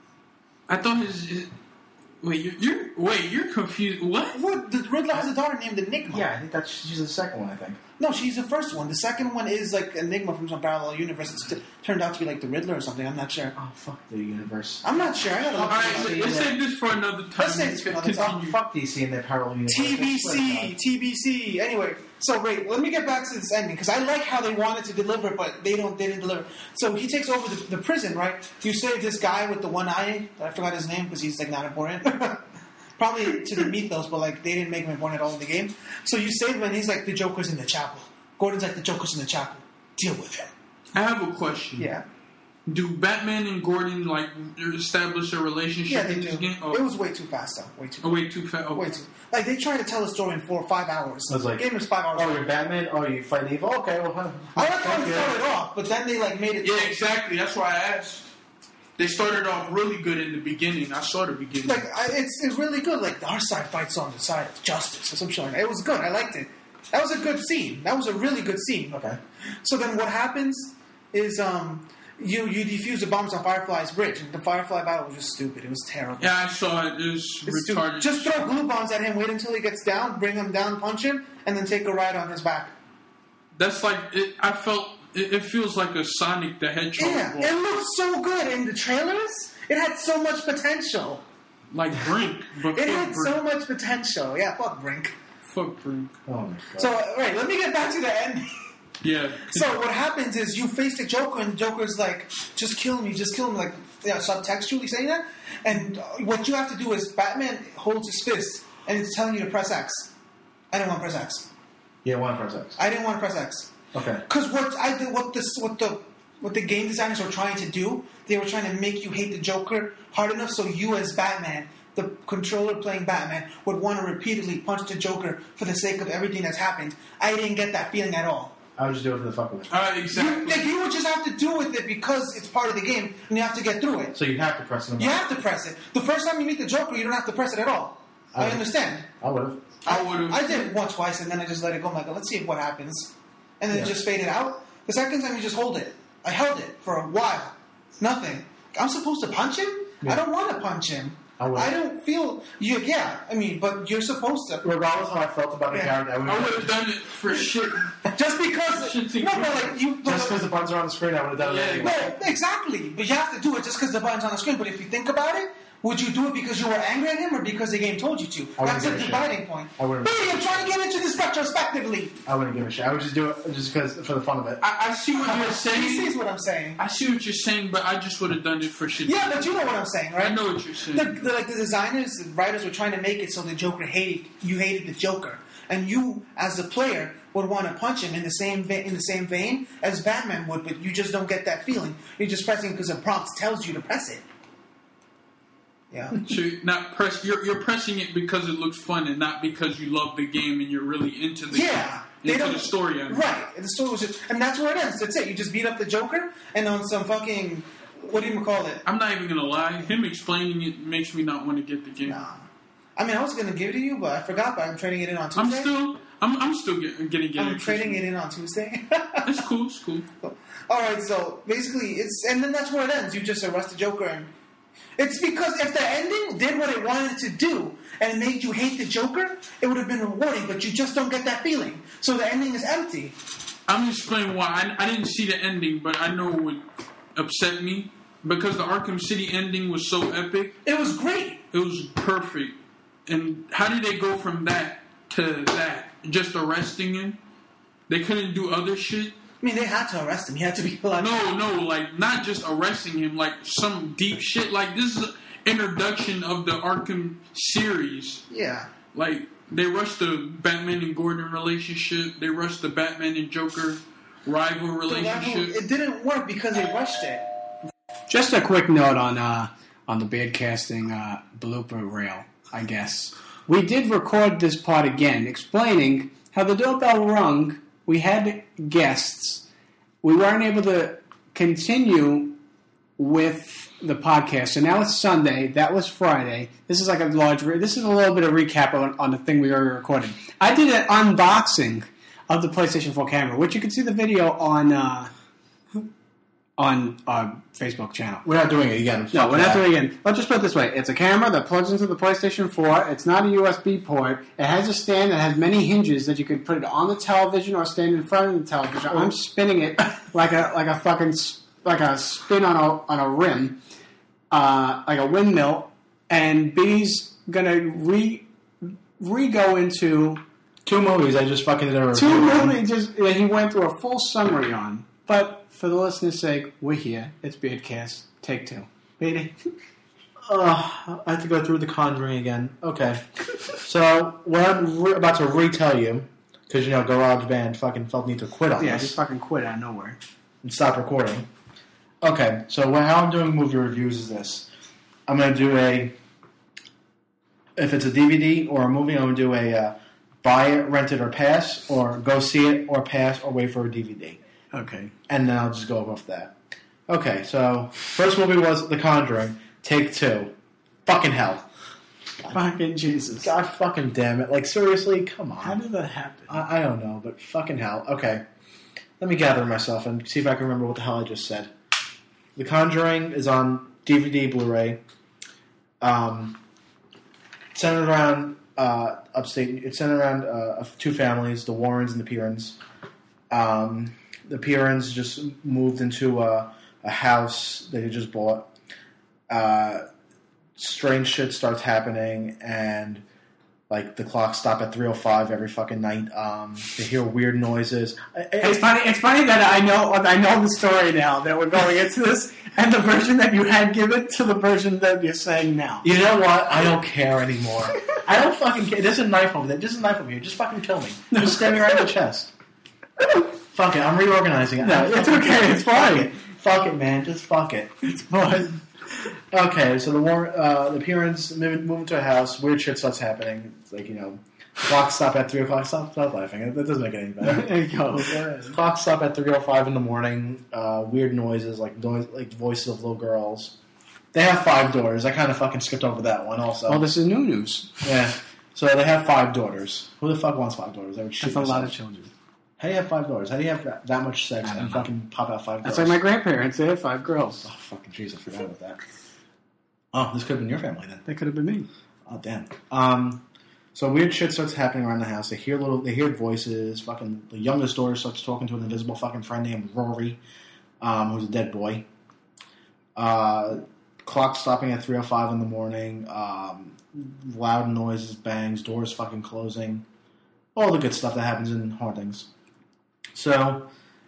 E: I thought his. his wait, you're, you're wait, you're confused. What?
C: What? The Riddler has a daughter named Enigma.
D: Yeah, I think that's she's the second one. I think.
C: No, she's the first one. The second one is like Enigma from some parallel universe. It's t- turned out to be like the Riddler or something. I'm not sure.
D: Oh fuck the universe.
C: I'm not sure. I gotta
E: All
C: look.
E: right,
C: it up.
E: let's save this for another time.
C: Let's save this for another time.
D: Oh, fuck D C and their parallel universe.
C: T B
D: I swear to
C: C,
D: God.
C: T B C. Anyway, so wait, let me get back to this ending because I like how they wanted to deliver, but they don't. They didn't deliver. So he takes over the, the prison, right? You save this guy with the one eye. I forgot his name because he's like not important. Probably to the mythos, but like they didn't make him important at all in the game. So you save him, and he's like the Joker's in the chapel. Gordon's like the Joker's in the chapel. Deal with him.
E: I have a question.
C: Yeah,
E: Do Batman and Gordon like establish a relationship
C: yeah, they
E: in
C: do.
E: this game? Oh,
C: It was way too fast though. Way too.
E: oh wait, too fast.
C: Way too. Like they tried to tell a story in four or five hours.
D: I was like,
C: the game is five hours.
D: Oh,
C: long.
D: you're Batman. Oh, you fight evil. Okay, well. Huh.
C: I like how
D: Fuck
C: they
D: yeah.
C: started off, but then they like made it.
E: Yeah, exactly. That's why I asked. They started off really good in the beginning. I saw the beginning.
C: Like I, it's it's really good. Like our side fights on the side of justice or some shit. like that. It was good. I liked it. That was a good scene. That was a really good scene.
D: Okay.
C: So then what happens is um you you defuse the bombs on Firefly's bridge, and the Firefly battle was just stupid. It was terrible.
E: yeah, I saw it. It was
C: It's
E: retarded.
C: stupid. Just throw glue bombs at him, wait until he gets down, bring him down, punch him, and then take a ride on his back.
E: That's like it, I felt. It, it feels like a Sonic the Hedgehog.
C: Yeah,
E: ball.
C: it looked so good in the trailers. It had so much potential.
E: Like Brink, but
C: It
E: fuck
C: had
E: Brink.
C: so much potential. Yeah, fuck Brink.
E: Fuck Brink.
D: Oh my god.
C: So, right, let me get back to the ending.
E: Yeah.
C: So, what happens is you face the Joker, and the Joker's like, just kill me, just kill me, like, you know, subtextually saying that. And uh, what you have to do is Batman holds his fist, and it's telling you to press X. I didn't want to press X.
D: yeah, one press X.
C: I didn't want to press X.
D: Okay.
C: Because what I did, what this, what the, what the game designers were trying to do, they were trying to make you hate the Joker hard enough so you, as Batman, the controller playing Batman, would want to repeatedly punch the Joker for the sake of everything that's happened. I didn't get that feeling at all.
D: I would just do it for the fuck of it.
E: All right,
C: You,
E: exactly.
C: like, you would just have to do with it because it's part of the game, and you have to get through it.
D: So you have to press them.
C: You have to press it. The first time you meet the Joker, you don't have to press it at all. I
D: Okay.
C: understand.
D: I would have.
E: I would've-
C: I did it once, twice, and then I just let it go. I'm like, let's see what happens. And then
D: Yeah.
C: it just faded out. The second time, you just hold it. I held it for a while. Nothing. I'm supposed to punch him?
D: Yeah.
C: I don't want to punch him.
D: I would.
C: I don't feel you. Yeah, I mean, but you're supposed to.
D: Regardless of how I felt about the
C: Yeah.
D: character, I would
E: I would have done it for shit.
C: Just because.
E: Shit's
C: No, but
E: incredible.
C: like you. but
D: Just because the buttons are on the screen, I would have done
E: Yeah,
D: it anyway.
C: No, exactly. But you have to do it just because the button's on the screen. But if you think about it, would you do it because you were angry at him or because the game told you to?
D: I wouldn't
C: That's a
D: give a shit.
C: dividing point.
D: I wouldn't.
C: Billy, I'm trying to get into this retrospectively.
D: I wouldn't give a shit. I would just do it just because for the fun of it.
E: I, I see what you're
C: He
E: saying.
C: sees what I'm saying.
E: I see what you're saying, but I just would have done it for shit.
C: Yeah, but you know what I'm saying, right?
E: I know what you're saying.
C: The, the, like the designers, the writers were trying to make it so the Joker hated you hated the Joker, and you as the player would want to punch him in the same vein, in the same vein as Batman would, but you just don't get that feeling. You're just pressing because a prompt tells you to press it. Yeah.
E: So you're not press. You're you're pressing it because it looks fun, and not because you love the game and you're really into the
C: Yeah. They
E: into
C: don't-
E: the story. I mean.
C: Right. And the story was just, and that's where it ends. That's it. You just beat up the Joker, and on some fucking what do you call it?
E: I'm not even gonna lie. Him explaining it makes me not want to get the game.
C: Nah. I mean, I was gonna give it to you, but I forgot. But I'm trading it in on Tuesday.
E: I'm still. I'm. I'm still getting getting.
C: I'm trading it in on Tuesday.
E: It's cool. It's cool.
C: All right, so basically, it's and then that's where it ends. You just arrest the Joker, and it's because if the ending did what it wanted to do and made you hate the Joker, it would have been rewarding. But you just don't get that feeling, so the ending is empty.
E: I'm explaining why. I, I didn't see the ending, but I know it would upset me because the Arkham City ending was so epic.
C: It was great.
E: It was perfect. And how did they go from that to that? Just arresting him? They couldn't do other shit?
C: I mean, they had to arrest him. He had to be like,
E: No, no, like, not just arresting him, like, some deep shit. Like, this is an introduction of the Arkham series.
C: yeah.
E: Like, they rushed the Batman and Gordon relationship. They rushed the Batman and Joker rival
C: The
E: relationship.
C: level- it didn't work because they rushed it.
B: Just a quick note on uh, on the bad casting uh, blooper reel, I guess. We did record this part again, explaining how the doorbell rung. We had guests. We weren't able to continue with the podcast. So now it's Sunday. That was Friday. This is like a large... Re- this is a little bit of recap on, on the thing we already recorded. I did an unboxing of the PlayStation four camera, which you can see the video on... Uh, on our Facebook channel.
D: We're not doing it again.
B: No,
D: Fuck
B: we're not
D: that.
B: doing it again. Let's just put it this way. It's a camera that plugs into the PlayStation four. It's not a U S B port. It has a stand that has many hinges that you could put it on the television or stand in front of the television. I'm spinning it like a like a fucking s- like a spin on a on a rim, uh, like a windmill. And B's gonna re re go into
D: Two movies I just fucking did a review
B: two
D: on.
B: movies just, that he went through a full summary on. But for the listeners' sake, we're here. It's Beardcast. Take two. Beardy.
D: Uh, I have to go through The Conjuring again. Okay. So, what I'm re- about to retell you, because, you know, GarageBand fucking felt the need to quit on
B: Yeah,
D: this
B: just fucking quit out of nowhere.
D: and stop recording. Okay, so what, how I'm doing movie reviews is this. I'm going to do a... If it's a D V D or a movie, I'm going to do a uh, buy it, rent it, or pass, or go see it, or pass, or wait for a D V D.
B: Okay.
D: And then I'll just go off that. Okay, so first movie was The Conjuring, Take Two. Fucking hell.
B: Fucking Jesus.
D: God fucking damn it. Like, seriously? Come on.
B: How did that happen?
D: I, I don't know, but fucking hell. Okay. Let me gather myself and see if I can remember what the hell I just said. The Conjuring is on D V D, Blu-ray. Um, centered around uh, upstate. It's centered around uh, two families, the Warrens and the Pierens. Um, the Pierens just moved into a, a house they had just bought. Uh, strange shit starts happening, and like the clocks stop at three oh five every fucking night. Um, they hear weird noises.
B: It's funny. It's funny that I know. I know the story now that we're going into this, and the version that you had given to the version that you're saying now.
D: You know what? I don't care anymore. I don't fucking care. There's a knife over there. There's a knife over here. Just fucking kill me. Just stab me right in the chest. Fuck it. I'm reorganizing it.
B: No, it's okay. It's
D: Fuck
B: fine.
D: it. Fuck it, man. Just fuck it.
B: It's fine.
D: Okay, so the war, uh, the parents move, move into a house. Weird shit starts happening. It's like, you know, clocks stop at three o'clock. Stop, stop laughing. That doesn't make it any better.
B: There you go. Go ahead.
D: Clocks stop at three oh five in the morning. Uh, weird noises, like noise, like voices of little girls. They have five daughters. I kind of fucking skipped over that one also.
B: Well, this is new news.
D: Yeah. So they have five daughters. Who the fuck wants five daughters? I would shoot
B: That's a lot of
D: myself.
B: children.
D: How do you have five daughters? How do you have that, that much sex
B: I don't
D: and
B: know.
D: fucking pop out five
B: That's
D: girls?
B: like my grandparents. They had five girls.
D: Oh, fucking jeez, I forgot about that. Oh, this could have been your family then.
B: That could have been me.
D: Oh, damn. Um, so weird shit starts happening around the house. They hear little, they hear voices. Fucking the youngest daughter starts talking to an invisible fucking friend named Rory, um, who's a dead boy. Uh, clock stopping at three oh five in the morning. Um, loud noises, bangs, doors fucking closing. All the good stuff that happens in hauntings. So,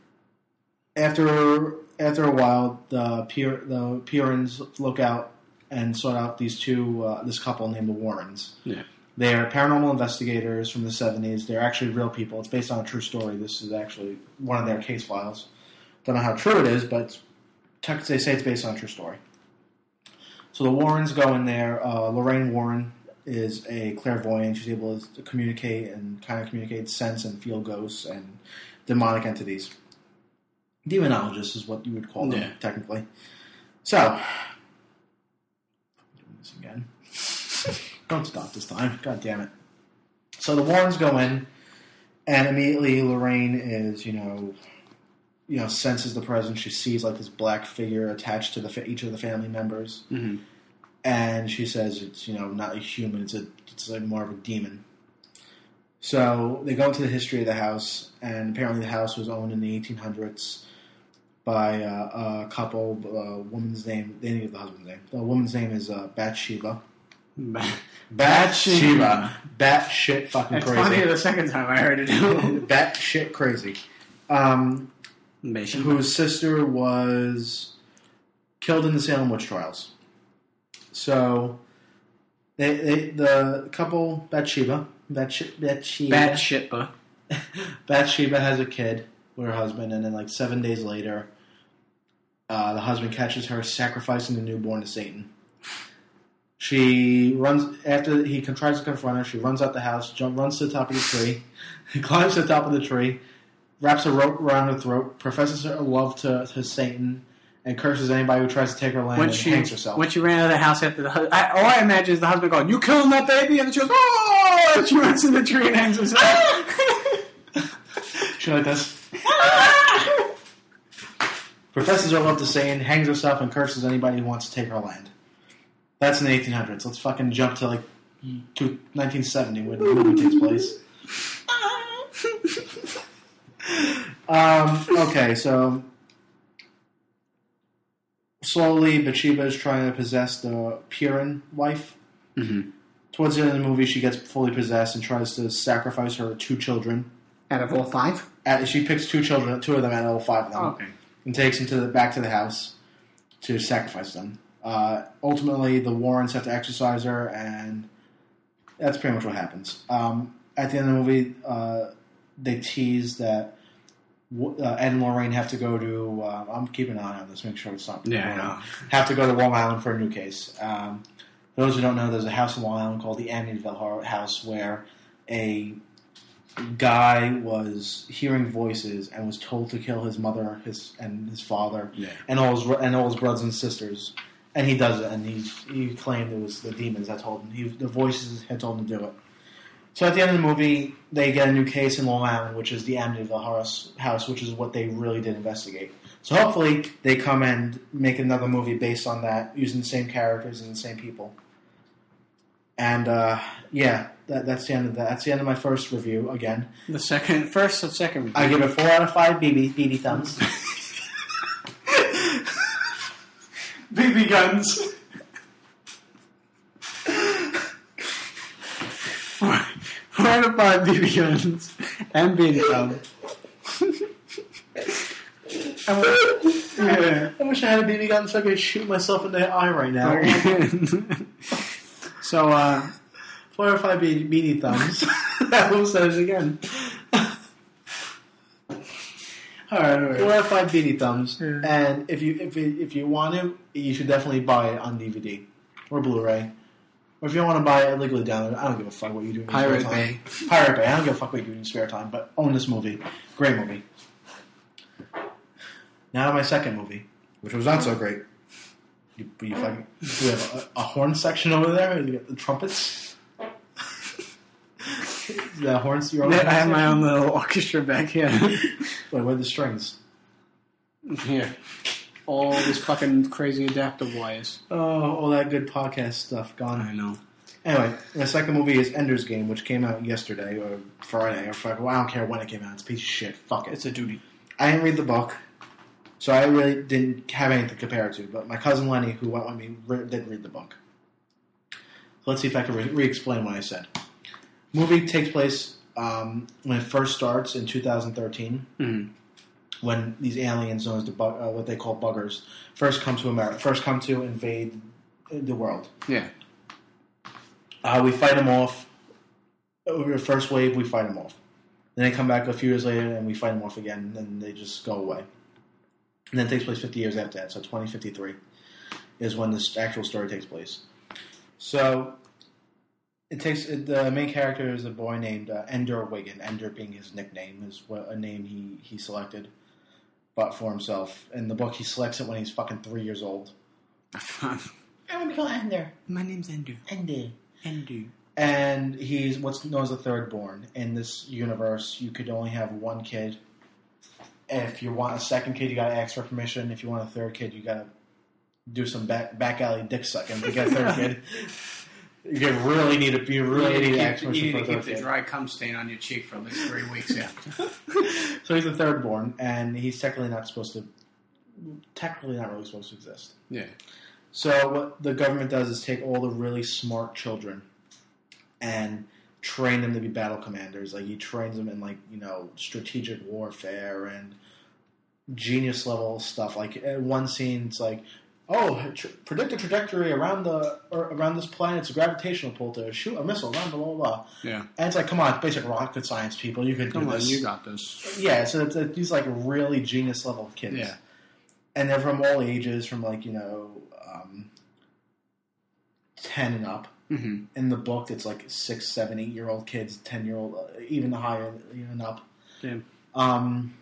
D: after after a while, the Pier, the Pierins look out and sort out these two, uh, this couple named the Warrens.
B: Yeah.
D: They're paranormal investigators from the seventies. They're actually real people. It's based on a true story. This is actually one of their case files. Don't know how true it is, but they say it's based on a true story. So the Warrens go in there. Uh, Lorraine Warren is a clairvoyant. She's able to communicate and kind of communicate, sense, and feel ghosts and demonic entities. Demonologist is what you would call them,
B: Yeah.
D: technically. So, doing this again. Don't stop this time. God damn it. So the Warrens go in, and immediately Lorraine is, you know, you know, senses the presence. She sees like this black figure attached to the fa- each of the family members,
B: Mm-hmm.
D: and she says it's, you know, not a human. It's a it's like more of a demon. So they go into the history of the house, and apparently the house was owned in the eighteen hundreds by uh, a couple. A woman's name. They didn't give the husband's name. The woman's name is uh, Bathsheba. Bathsheba. Batshit fucking
B: It's
D: crazy.
B: funny the second time I heard it.
D: Batshit crazy. Um, whose sister was killed in the Salem witch trials. So, they, they the couple Bathsheba, Bathsheba, Bathsheba,
B: Bad shit, but
D: Bathsheba has a kid with her husband, and then like seven days later, uh, the husband catches her sacrificing the newborn to Satan. She runs after he tries to confront her. She runs out the house, jump, runs to the top of the tree, he climbs to the top of the tree, wraps a rope around her throat, professes her love to, to Satan, and curses anybody who tries to take her land
B: when
D: and
B: she
D: hangs herself.
B: when she ran out of the house after the husband, all I imagine is the husband going, "You killing that baby?" And she goes, "Oh!" And she runs in the tree and hangs herself.
D: She like this. Professes her love to Satan, hangs herself, and curses anybody who wants to take her land. That's in the eighteen hundreds. Let's fucking jump to like to nineteen seventy where the movie takes place. um, okay, so slowly Bathsheba is trying to possess the Purin wife.
B: Mm-hmm.
D: Towards the end of the movie, she gets fully possessed and tries to sacrifice her two children.
B: Out of all five?
D: At, she picks two children, two of them out of all five of them,
B: Oh, okay.
D: and takes them to the back to the house to sacrifice them. Uh, ultimately, the Warrens have to exorcise her, and that's pretty much what happens. Um, at the end of the movie, uh, they tease that uh, Ed and Lorraine have to go to. Uh, I'm keeping an eye on this, make sure it's not.
B: Yeah, I know.
D: Have to go to Long Island for a new case. Um, for those who don't know, there's a house in Long Island called the Amityville House where a guy was hearing voices and was told to kill his mother, his and his father,
B: Yeah.
D: and all his and all his brothers and sisters. And he does it, and he he claimed it was the demons that told him. He, the voices had told him to do it. So at the end of the movie, they get a new case in Long Island, which is the Amityville house, house, which is what they really did investigate. So hopefully they come and make another movie based on that, using the same characters and the same people. And uh, yeah, that, that's the end of that. That's the end of my first review. Again,
B: The second, first or second review?
D: I give it four out of five B B B B thumbs.
B: B B guns. Four, four out of five B B guns and being dumb. Yeah.
D: I wish I had a B B gun so I could shoot myself in the eye right now.
B: So, uh,
D: Four out of five B B thumbs. That will say it again.
B: all right, all right.
D: Four out of five B D thumbs.
B: Yeah.
D: And if you if you, if you want to, you should definitely buy it on D V D or Blu-ray. Or if you don't want to buy it illegally download, I don't give a fuck what you do in your
B: Pirate
D: spare time.
B: Bay.
D: Pirate Bay. I don't give a fuck what you do in your spare time. But own this movie. Great movie. Now my second movie, which was not so great. You, you fucking, we have a, a horn section over there. You got the trumpets. The horns. Your own
B: I
D: horn
B: have my
D: section?
B: own little orchestra back here.
D: Wait, where are the strings?
B: Here. all this fucking crazy adaptive wires.
D: Oh, all that good podcast stuff gone.
B: I know.
D: Anyway, the second movie is Ender's Game, which came out yesterday or Friday or fuck. Well, I don't care when it came out. It's a piece of shit. Fuck it.
B: It's a duty.
D: I didn't read the book, so I really didn't have anything to compare it to. But my cousin Lenny, who went with me, re- did read the book. So let's see if I can re- re-explain what I said. Movie takes place um, when it first starts in two thousand thirteen,
B: Mm-hmm.
D: when these aliens, known as the bug, uh, what they call buggers, first come to America, first come to invade the world.
B: Yeah.
D: Uh, we fight them off. Over the first wave, we fight them off. Then they come back a few years later, and we fight them off again, and then they just go away. And then it takes place fifty years after that, so twenty fifty-three is when this actual story takes place. So it takes the main character is a boy named uh, Ender Wiggin. Ender being his nickname is what a name he, he selected, but for himself. In the book, he selects it when he's fucking three years old. I want to call Ender.
B: My name's Ender.
D: Ender.
B: Ender.
D: And he's what's known as the third born. In this universe, you could only have one kid. If you want a second kid, you gotta ask for permission. If you want a third kid, you gotta do some back, back alley dick sucking to get a third kid. You really need a you really need,
B: need
D: to
B: to
D: ask
B: keep,
D: permission
B: you
D: for
B: need
D: a
B: to
D: third
B: keep the
D: kid.
B: dry cum stain on your cheek for at least three weeks after.
D: So he's the third born, and he's technically not supposed to. Technically, not really supposed to exist.
B: Yeah.
D: So what the government does is take all the really smart children and train them to be battle commanders. Like he trains them in like you know strategic warfare and genius level stuff. Like in one scene, it's like, oh, tr- predict the trajectory around the or around this planet's gravitational pull to shoot a missile around blah blah blah.
B: Yeah.
D: And it's like, come on, it's basic rocket science, people. You can
B: Come
D: do
B: on,
D: this.
B: you got this.
D: Yeah, so it's, it's these like really genius level kids.
B: Yeah.
D: And they're from all ages, from like, you know, um, ten and up.
B: Mm-hmm.
D: In the book, it's like six, seven, eight year old kids, ten year old, uh, even higher and up.
B: Damn.
D: Um,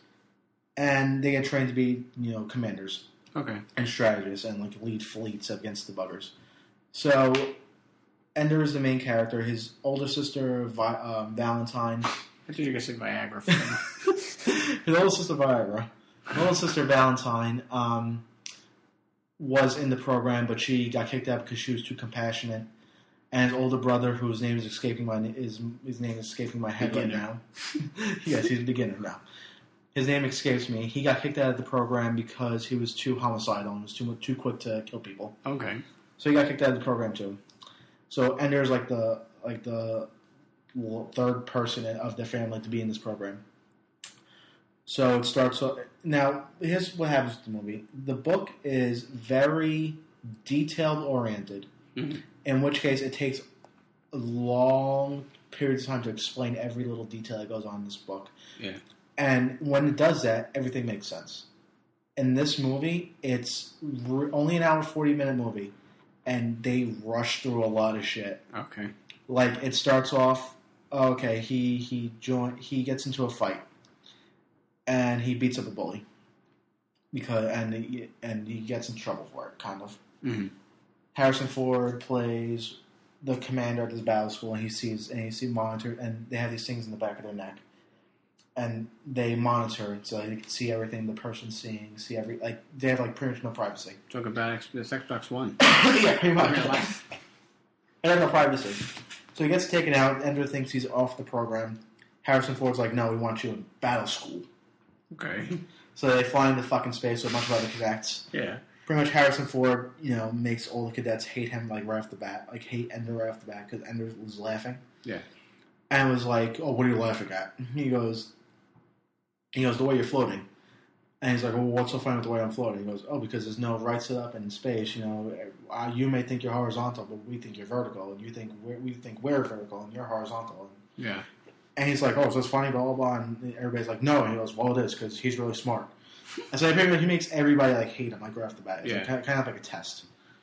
D: and they get trained to be, you know, commanders
B: Okay.
D: and strategists and like lead fleets against the buggers. So, Ender is the main character. His older sister, Vi- um, Valentine.
B: I thought you were going to say Viagra for him.
D: His older sister, Viagra. His older sister, Valentine, um, was in the program, but she got kicked out because she was too compassionate. And his older brother, whose name is escaping my is his name is escaping my head
B: Beginner.
D: right now. Yes, he's a beginner now. His name escapes me. He got kicked out of the program because he was too homicidal and was too too quick to kill people.
B: Okay.
D: So he got kicked out of the program too. So Ender's like the like the third person of the family to be in this program. So it starts now. Here's what happens to the movie. The book is very detailed oriented.
B: Mm-hmm.
D: In which case, it takes long periods of time to explain every little detail that goes on in this book.
B: Yeah.
D: And when it does that, everything makes sense. In this movie, it's re- only an hour, forty minute movie, and they rush through a lot of shit.
B: Okay.
D: Like, it starts off, oh, okay, he he join, he gets into a fight, and he beats up a bully. because and he, and he gets in trouble for it, kind of.
B: Mm-hmm.
D: Harrison Ford plays the commander at this battle school, and he sees and he sees monitor, and they have these things in the back of their neck, and they monitor it so they can see everything the person's seeing, see every like they have like pretty much no privacy.
B: Talk about X- this Xbox One.
D: Yeah, pretty much. They have no privacy. So he gets taken out. Ender thinks he's off the program. Harrison Ford's like, no, we want you in battle school.
B: Okay.
D: So they fly into fucking space with a bunch of other cadets.
B: Yeah.
D: Pretty much Harrison Ford, you know, makes all the cadets hate him like right off the bat. Like hate Ender right off the bat because Ender was laughing.
B: Yeah.
D: And was like, oh, what are you laughing at? He goes, he goes, the way you're floating. And he's like, well, what's so funny with the way I'm floating? He goes, oh, because there's no right set up in space. You know, uh, you may think you're horizontal, but we think you're vertical. And you think we're, we think we're vertical and you're horizontal.
B: Yeah.
D: And he's like, oh, so it's funny, blah, blah, blah. And everybody's like, no. And he goes, well, it is because he's really smart. And so he makes everybody like hate him, like right off the bat. It's
B: Yeah.
D: like, kind, of, kind of like a test.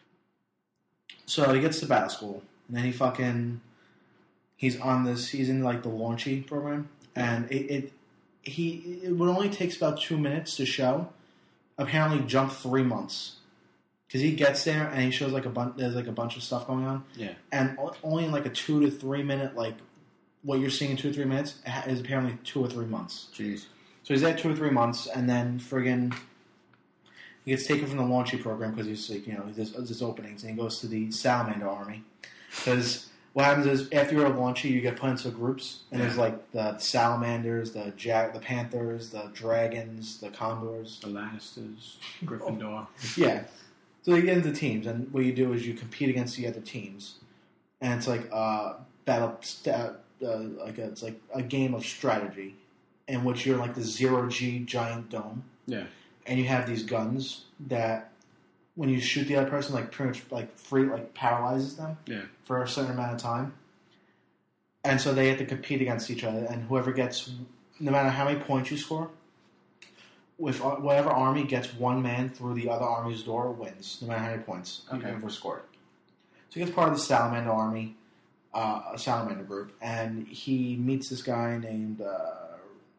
D: So he gets to battle school, and then he fucking he's on this. He's in like the launchy program, and it, it he it would only takes about two minutes to show. Apparently, jump three months because he gets there and he shows like a bunch. There's like a bunch of stuff going on,
B: Yeah.
D: and o- only in like a two to three minute like what you're seeing in two or three minutes is apparently two or three months.
B: Jeez.
D: So he's there two or three months, and then friggin' He gets taken from the Launchy program because he's like, you know, there's, there's openings, and he goes to the Salamander Army. Because what happens is after you're a Launchy, you get put into groups, and
B: Yeah.
D: there's like the Salamanders, the Jack, the Panthers, the Dragons, the Condors,
B: The Lannisters, Gryffindor.
D: yeah. So you get into teams, and what you do is you compete against the other teams, and it's like a battle, sta- uh, like a, it's like a game of strategy, in which you're like the zero G giant dome,
B: Yeah.
D: and you have these guns that, when you shoot the other person, like pretty much like free, like paralyzes them
B: Yeah.
D: for a certain amount of time, and so they have to compete against each other, and whoever gets, no matter how many points you score. With whatever army gets one man through the other army's door wins, no matter how many points
B: Okay.
D: you've ever scored. So he gets part of the Salamander army, uh, a Salamander group, and he meets this guy named uh,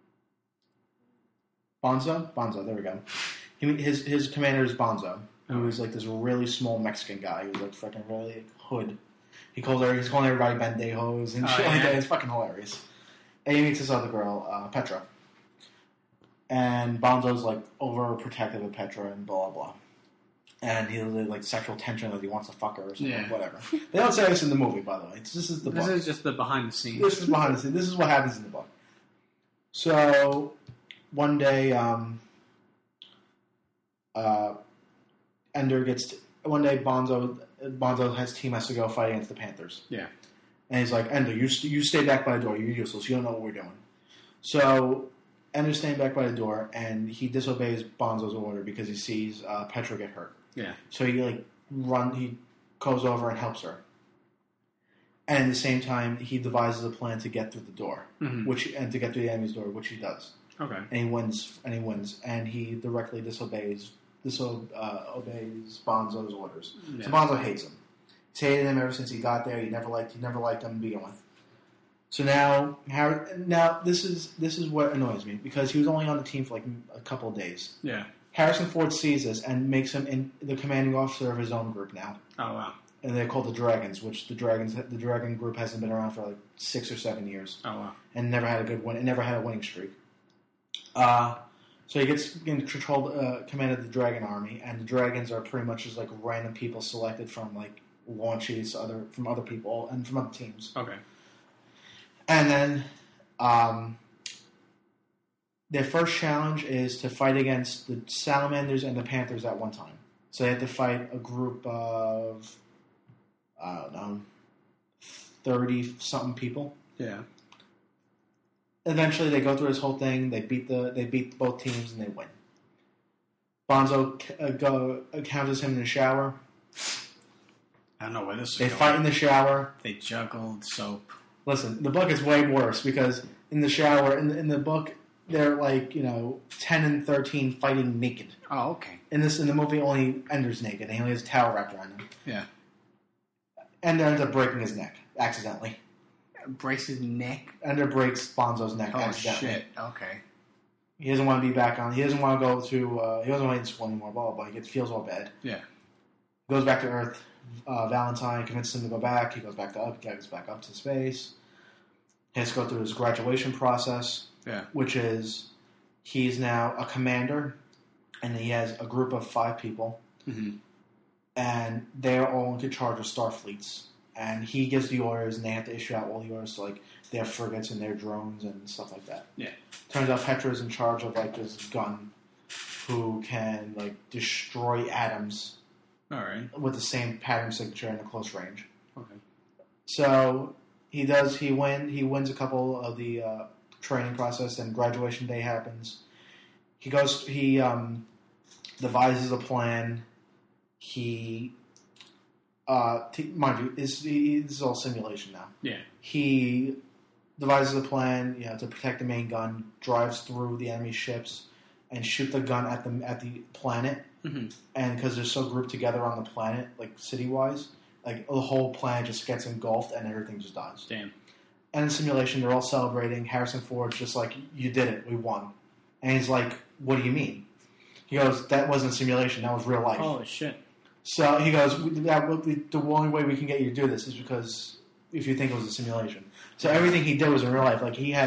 D: Bonzo. Bonzo, there we go. He, his his commander is Bonzo, who is like this really small Mexican guy who's like fucking really like, hood. He calls her, he's calling everybody bandejos and
B: Oh,
D: shit like
B: yeah.
D: that. It's fucking hilarious. And he meets this other girl, uh, Petra. And Bonzo's like overprotective of Petra and blah blah. And he's like sexual tension that he wants to fuck her or something,
B: Yeah.
D: whatever. They don't say this in the movie, by the way. It's, this is the
B: This
D: book.
B: is just the behind the scenes.
D: This is behind the scenes. This is what happens in the book. So one day, um, uh, Ender gets to, one day Bonzo Bonzo's team has to go fight against the Panthers.
B: Yeah.
D: And he's like, Ender, you st- you stay back by the door. You're useless. You don't know what we're doing. So Ender's staying back by the door, and he disobeys Bonzo's order because he sees uh, Petra get hurt.
B: Yeah.
D: So he like run. He goes over and helps her. And at the same time, he devises a plan to get through the door,
B: Mhm.
D: which and to get through the enemy's door, which he does.
B: Okay.
D: And he wins. And he wins. And he directly disobeys disobeys uh, obeys Bonzo's orders.
B: Yeah.
D: So Bonzo hates him. He's hated him ever since he got there. He never liked. He never liked him to begin with. So now, Har- now this is this is what annoys me because he was only on the team for like a couple of days.
B: Yeah.
D: Harrison Ford sees this and makes him in the commanding officer of his own group now,
B: Oh wow.
D: and they're called the Dragons, which the Dragons the Dragon group hasn't been around for like six or seven years
B: Oh wow.
D: and never had a good win. It never had a winning streak. Uh, so he gets in control, uh, command of the Dragon army, and the Dragons are pretty much just like random people selected from like launches, other from other people and from other teams.
B: Okay.
D: And then um, their first challenge is to fight against the Salamanders and the Panthers at one time. So they have to fight a group of, I don't know, thirty-something people.
B: Yeah.
D: Eventually they go through this whole thing, they beat the they beat both teams, and they win. Bonzo uh, go, encounters him in the shower.
B: I don't know where this is
D: They
B: going.
D: fight in the shower.
B: They juggled soap.
D: Listen, the book is way worse because in the shower, in the, in the book, they're like, you know, ten and thirteen fighting naked.
B: Oh, okay.
D: In this, in the movie, only Ender's naked, and he only has a towel wrapped around him.
B: Yeah.
D: Ender ends up breaking his neck, accidentally.
B: Brace his neck.
D: Ender breaks Bonzo's neck
B: Oh
D: accidentally.
B: shit. Okay.
D: He doesn't want to be back on, he doesn't want to go to, uh, he doesn't want to in school anymore, blah, blah, blah. He gets, feels all bad.
B: Yeah.
D: Goes back to Earth. Uh, Valentine convinces him to go back. He goes back to up, goes back up to space. He has to go through his graduation process.
B: Yeah.
D: Which is he's now a commander, and he has a group of five people,
B: Mm-hmm.
D: and they're all in charge of starfleets. And he gives the orders, and they have to issue out all the orders to like their frigates and their drones and stuff like that.
B: Yeah.
D: Turns out Petra's in charge of like this gun, who can like destroy atoms
B: All right.
D: with the same pattern signature in a close range.
B: Okay.
D: So he does. He win. He wins a couple of the uh, training process, and graduation day happens. He goes. He um, devises a plan. He, uh, t- mind you, this, he, this is all simulation now.
B: Yeah.
D: He devises a plan, you know, to protect the main gun. Drives through the enemy ships and shoot the gun at the at the planet.
B: Mm-hmm.
D: And because they're so grouped together on the planet, like city-wise, like the whole planet just gets engulfed and everything just dies.
B: Damn.
D: And in simulation, they're all celebrating. Harrison Ford's just like, "You did it, we won." And he's like, "What do you mean?" He goes, "That wasn't simulation. That was real life."
B: Holy shit.
D: So he goes, "That the only way we can get you to do this is because if you think it was a simulation." So everything he did was in real life. Like he had,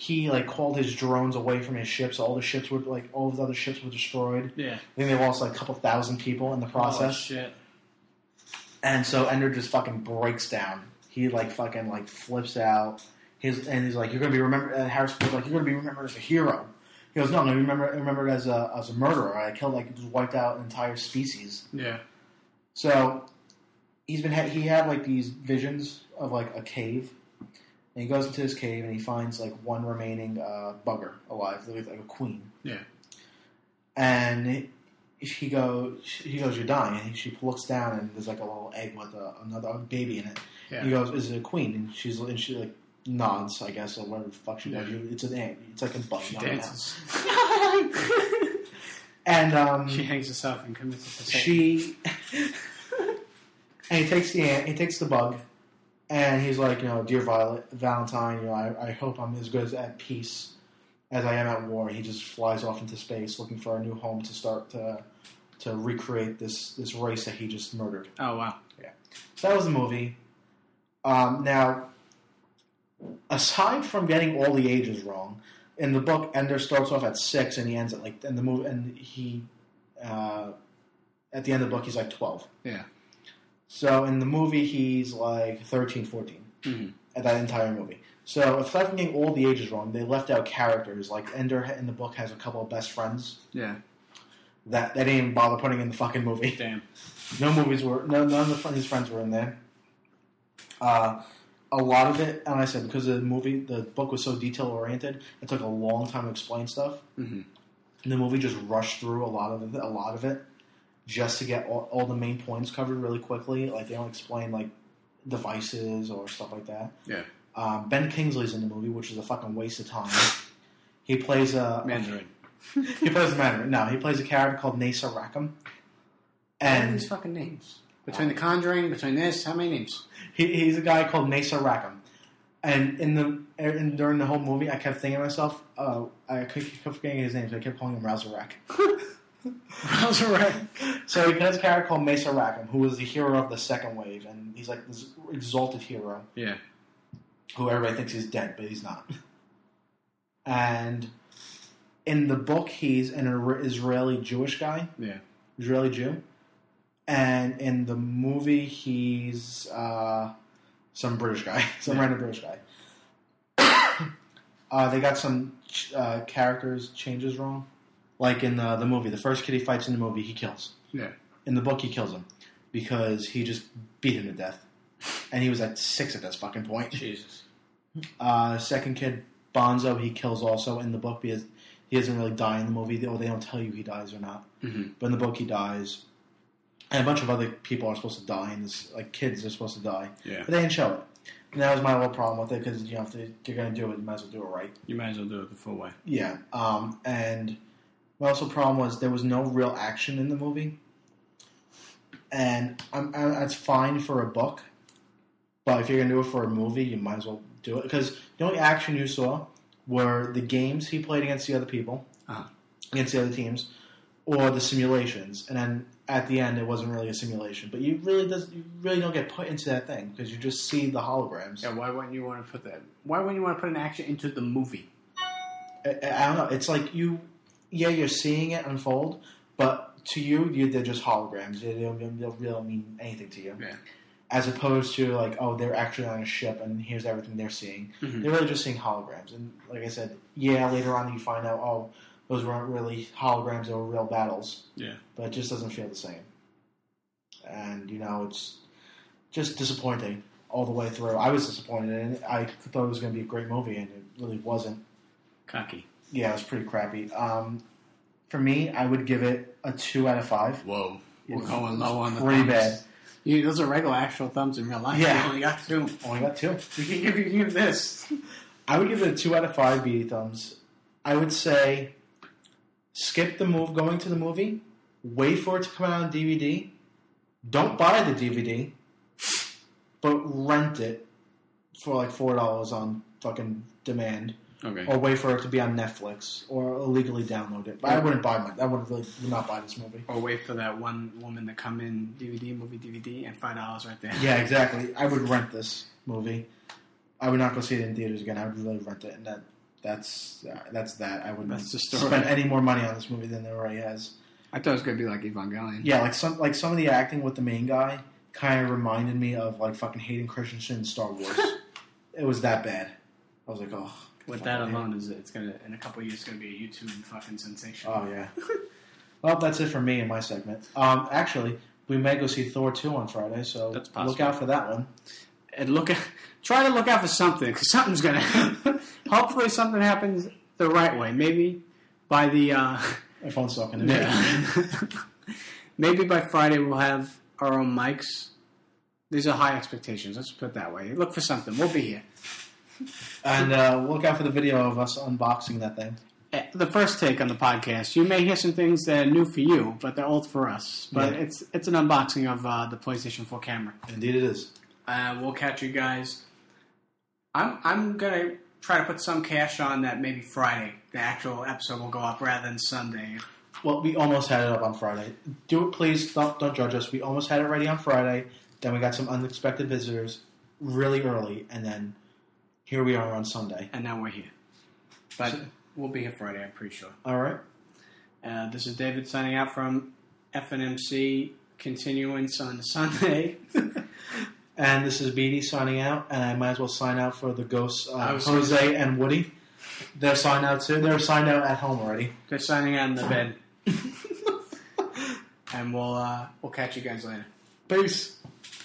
D: he like called his drones away from his ships. All the ships were like all of the other ships were destroyed.
B: Yeah.
D: I think they lost like a couple thousand people in the process.
B: Oh, shit.
D: And so Ender just fucking breaks down. He like fucking like flips out. His and he's like, "You're gonna be remembered." And Harrison Ford's like, "You're gonna be remembered as a hero." He goes, "No, I'm gonna be remembered, remembered as a as a murderer. I killed like just wiped out an entire species."
B: Yeah.
D: So he's been ha- he had like these visions of like a cave, and he goes into this cave and he finds like one remaining uh, bugger alive, like a queen.
B: Yeah.
D: And he goes, he goes, "You're dying." And she looks down and there's like a little egg with a, another baby in it.
B: Yeah.
D: He goes, "Is it a queen?" And she's and she like nods, I guess, or whatever the fuck she does.
B: Yeah.
D: It's an egg. It's like a bug.
B: She
D: not a
B: dances.
D: And um,
B: She hangs herself and commits it to
D: she and he takes the ant, he takes the bug, and he's like, you know, "Dear Violet, Valentine, you know, I, I hope I'm as good as at peace as I am at war." He just flies off into space looking for a new home to start to to recreate this this race that he just murdered.
B: Oh, wow.
D: So that was the movie. Um, now, aside from getting all the ages wrong, in the book, Ender starts off at six and he ends at like in the movie, and he uh, at the end of the book he's like twelve.
B: Yeah.
D: So in the movie he's like thirteen, fourteen
B: Mm-hmm.
D: at that entire movie. So aside from getting all the ages wrong, they left out characters. Like Ender in the book has a couple of best friends
B: Yeah.
D: that they didn't even bother putting in the fucking movie.
B: Damn.
D: No movies were no none of the, his friends were in there. Uh, a lot of it, and I said because the movie, the book was so detail oriented, it took a long time to explain stuff.
B: Mm-hmm.
D: And the movie just rushed through a lot of it, a lot of it, just to get all, all the main points covered really quickly. Like they don't explain like devices or stuff like that.
B: Yeah.
D: Um, Ben Kingsley's in the movie, which is a fucking waste of time. He plays a
B: Mandarin.
D: he plays a Mandarin. No, he plays a character called Nasa Rackham.
B: What are
D: And
B: these fucking names? Between The Conjuring, between this, how many names?
D: He, he's a guy called Nasa Rackham, and in the and during the whole movie, I kept thinking to myself, uh, I kept forgetting his name, so I kept calling him Razarak.
B: Razarak.
D: So he plays a character called Mesa Rackham, who was the hero of the second wave, and he's like this exalted hero
B: Yeah.
D: who everybody thinks he's dead, but he's not. And in the book, he's an Israeli Jewish guy,
B: Yeah.
D: Israeli Jew. And in the movie, he's uh, some British guy, some
B: Yeah.
D: random British guy. uh, they got some uh, characters changes wrong. Like in the, the movie, the first kid he fights in the movie, he kills.
B: Yeah.
D: In the book, he kills him because he just beat him to death. And he was at six at this fucking point.
B: Jesus.
D: Uh, second kid, Bonzo, he kills also in the book because he doesn't really die in the movie. Or they don't tell you he dies or not.
B: Mm-hmm.
D: But in the book, he dies. And a bunch of other people are supposed to die, and this, like kids are supposed to die.
B: Yeah.
D: But they didn't show it. And that was my little problem with it, because you know, if they, you're going to do it, you might as well do it right.
B: You might as well do it the full way.
D: Yeah. Um, and my also problem was there was no real action in the movie. And I'm, I, that's fine for a book, but if you're going to do it for a movie, you might as well do it. Because the only action you saw were the games he played against the other people,
B: Uh-huh.
D: against the other teams, or the simulations. And then at the end, it wasn't really a simulation. But you really does you really don't get put into that thing because you just see the holograms.
B: Yeah, why wouldn't you want to put that? Why wouldn't you want to put an action into the movie?
D: I, I don't know. It's like you, yeah, you're seeing it unfold, but to you, you they're just holograms. They don't, they don't really mean anything to you.
B: Yeah.
D: As opposed to like, oh, they're actually on a ship and here's everything they're seeing.
B: Mhm.
D: They're really just seeing holograms. And like I said, yeah, later on you find out, oh, those weren't really holograms; they were real battles.
B: Yeah.
D: But it just doesn't feel the same. And, you know, it's just disappointing all the way through. I was disappointed, and I thought it was going to be a great movie, and it really wasn't.
B: Cocky.
D: Yeah, it was pretty crappy. Um, for me, I would give it a two out of five.
B: Whoa. We're going low on the
D: Pretty
B: thumbs.
D: bad.
B: You, those are regular actual thumbs in real life.
D: Yeah.
B: You only got two.
D: Only got two.
B: You can give, you can give this.
D: I would give it a two out of five B D thumbs. I would say skip the move, going to the movie, wait for it to come out on D V D, don't buy the D V D, but rent it for like four dollars on fucking demand,
B: Okay.
D: or wait for it to be on Netflix, or illegally download it. But I wouldn't buy my, I would really would not buy this movie.
B: Or wait for that one woman to come in D V D, movie D V D, and five dollars right there.
D: Yeah, exactly. I would rent this movie. I would not go see it in theaters again. I would really rent it, and that that's uh, that's that. I wouldn't
B: That's the story.
D: spend any more money on this movie than there already has.
B: I thought it was going to be like Evangelion.
D: Yeah, like some like some of the acting with the main guy kind of reminded me of like fucking Hayden Christensen in Star Wars. It was that bad. I was like, oh.
B: With
D: fuck,
B: that
D: man.
B: alone, is it's gonna in a couple of years it's gonna be a YouTube fucking sensation.
D: Oh yeah. Well, that's it for me in my segment. Um, actually, we may go see Thor two on Friday, so
B: That's possible.
D: look out for that one.
B: And look at, try to look out for something because something's gonna happen. Hopefully, something happens the right way. Maybe by the uh,
D: My phone's talking to me.
B: yeah. Maybe by Friday we'll have our own mics. These are high expectations. Let's put it that way. Look for something. We'll be here.
D: And uh, look out for the video of us unboxing that thing.
B: Eh, The first take on the podcast. You may hear some things that are new for you, but they're old for us. But
D: Yeah.
B: it's it's an unboxing of uh, the PlayStation four camera.
D: Indeed, it is.
B: Uh, we'll catch you guys. I'm I'm gonna try to put some cash on that. Maybe Friday, the actual episode will go up rather than Sunday.
D: Well, we almost had it up on Friday. Do it, please. Don't don't judge us. We almost had it ready on Friday. Then we got some unexpected visitors really early, and then here we are on Sunday.
B: And now we're here. But we'll be here Friday, I'm pretty sure.
D: All right.
B: Uh, this is David signing out from F N M C Continuance on Sunday.
D: And this is Beatty signing out, and I might as well sign out for the ghosts,
B: I
D: uh,
B: was
D: Jose and Woody. They're signed out too. They're signed out at home already.
B: They're signing out in the bed. And we'll uh, we'll catch you guys later.
D: Peace.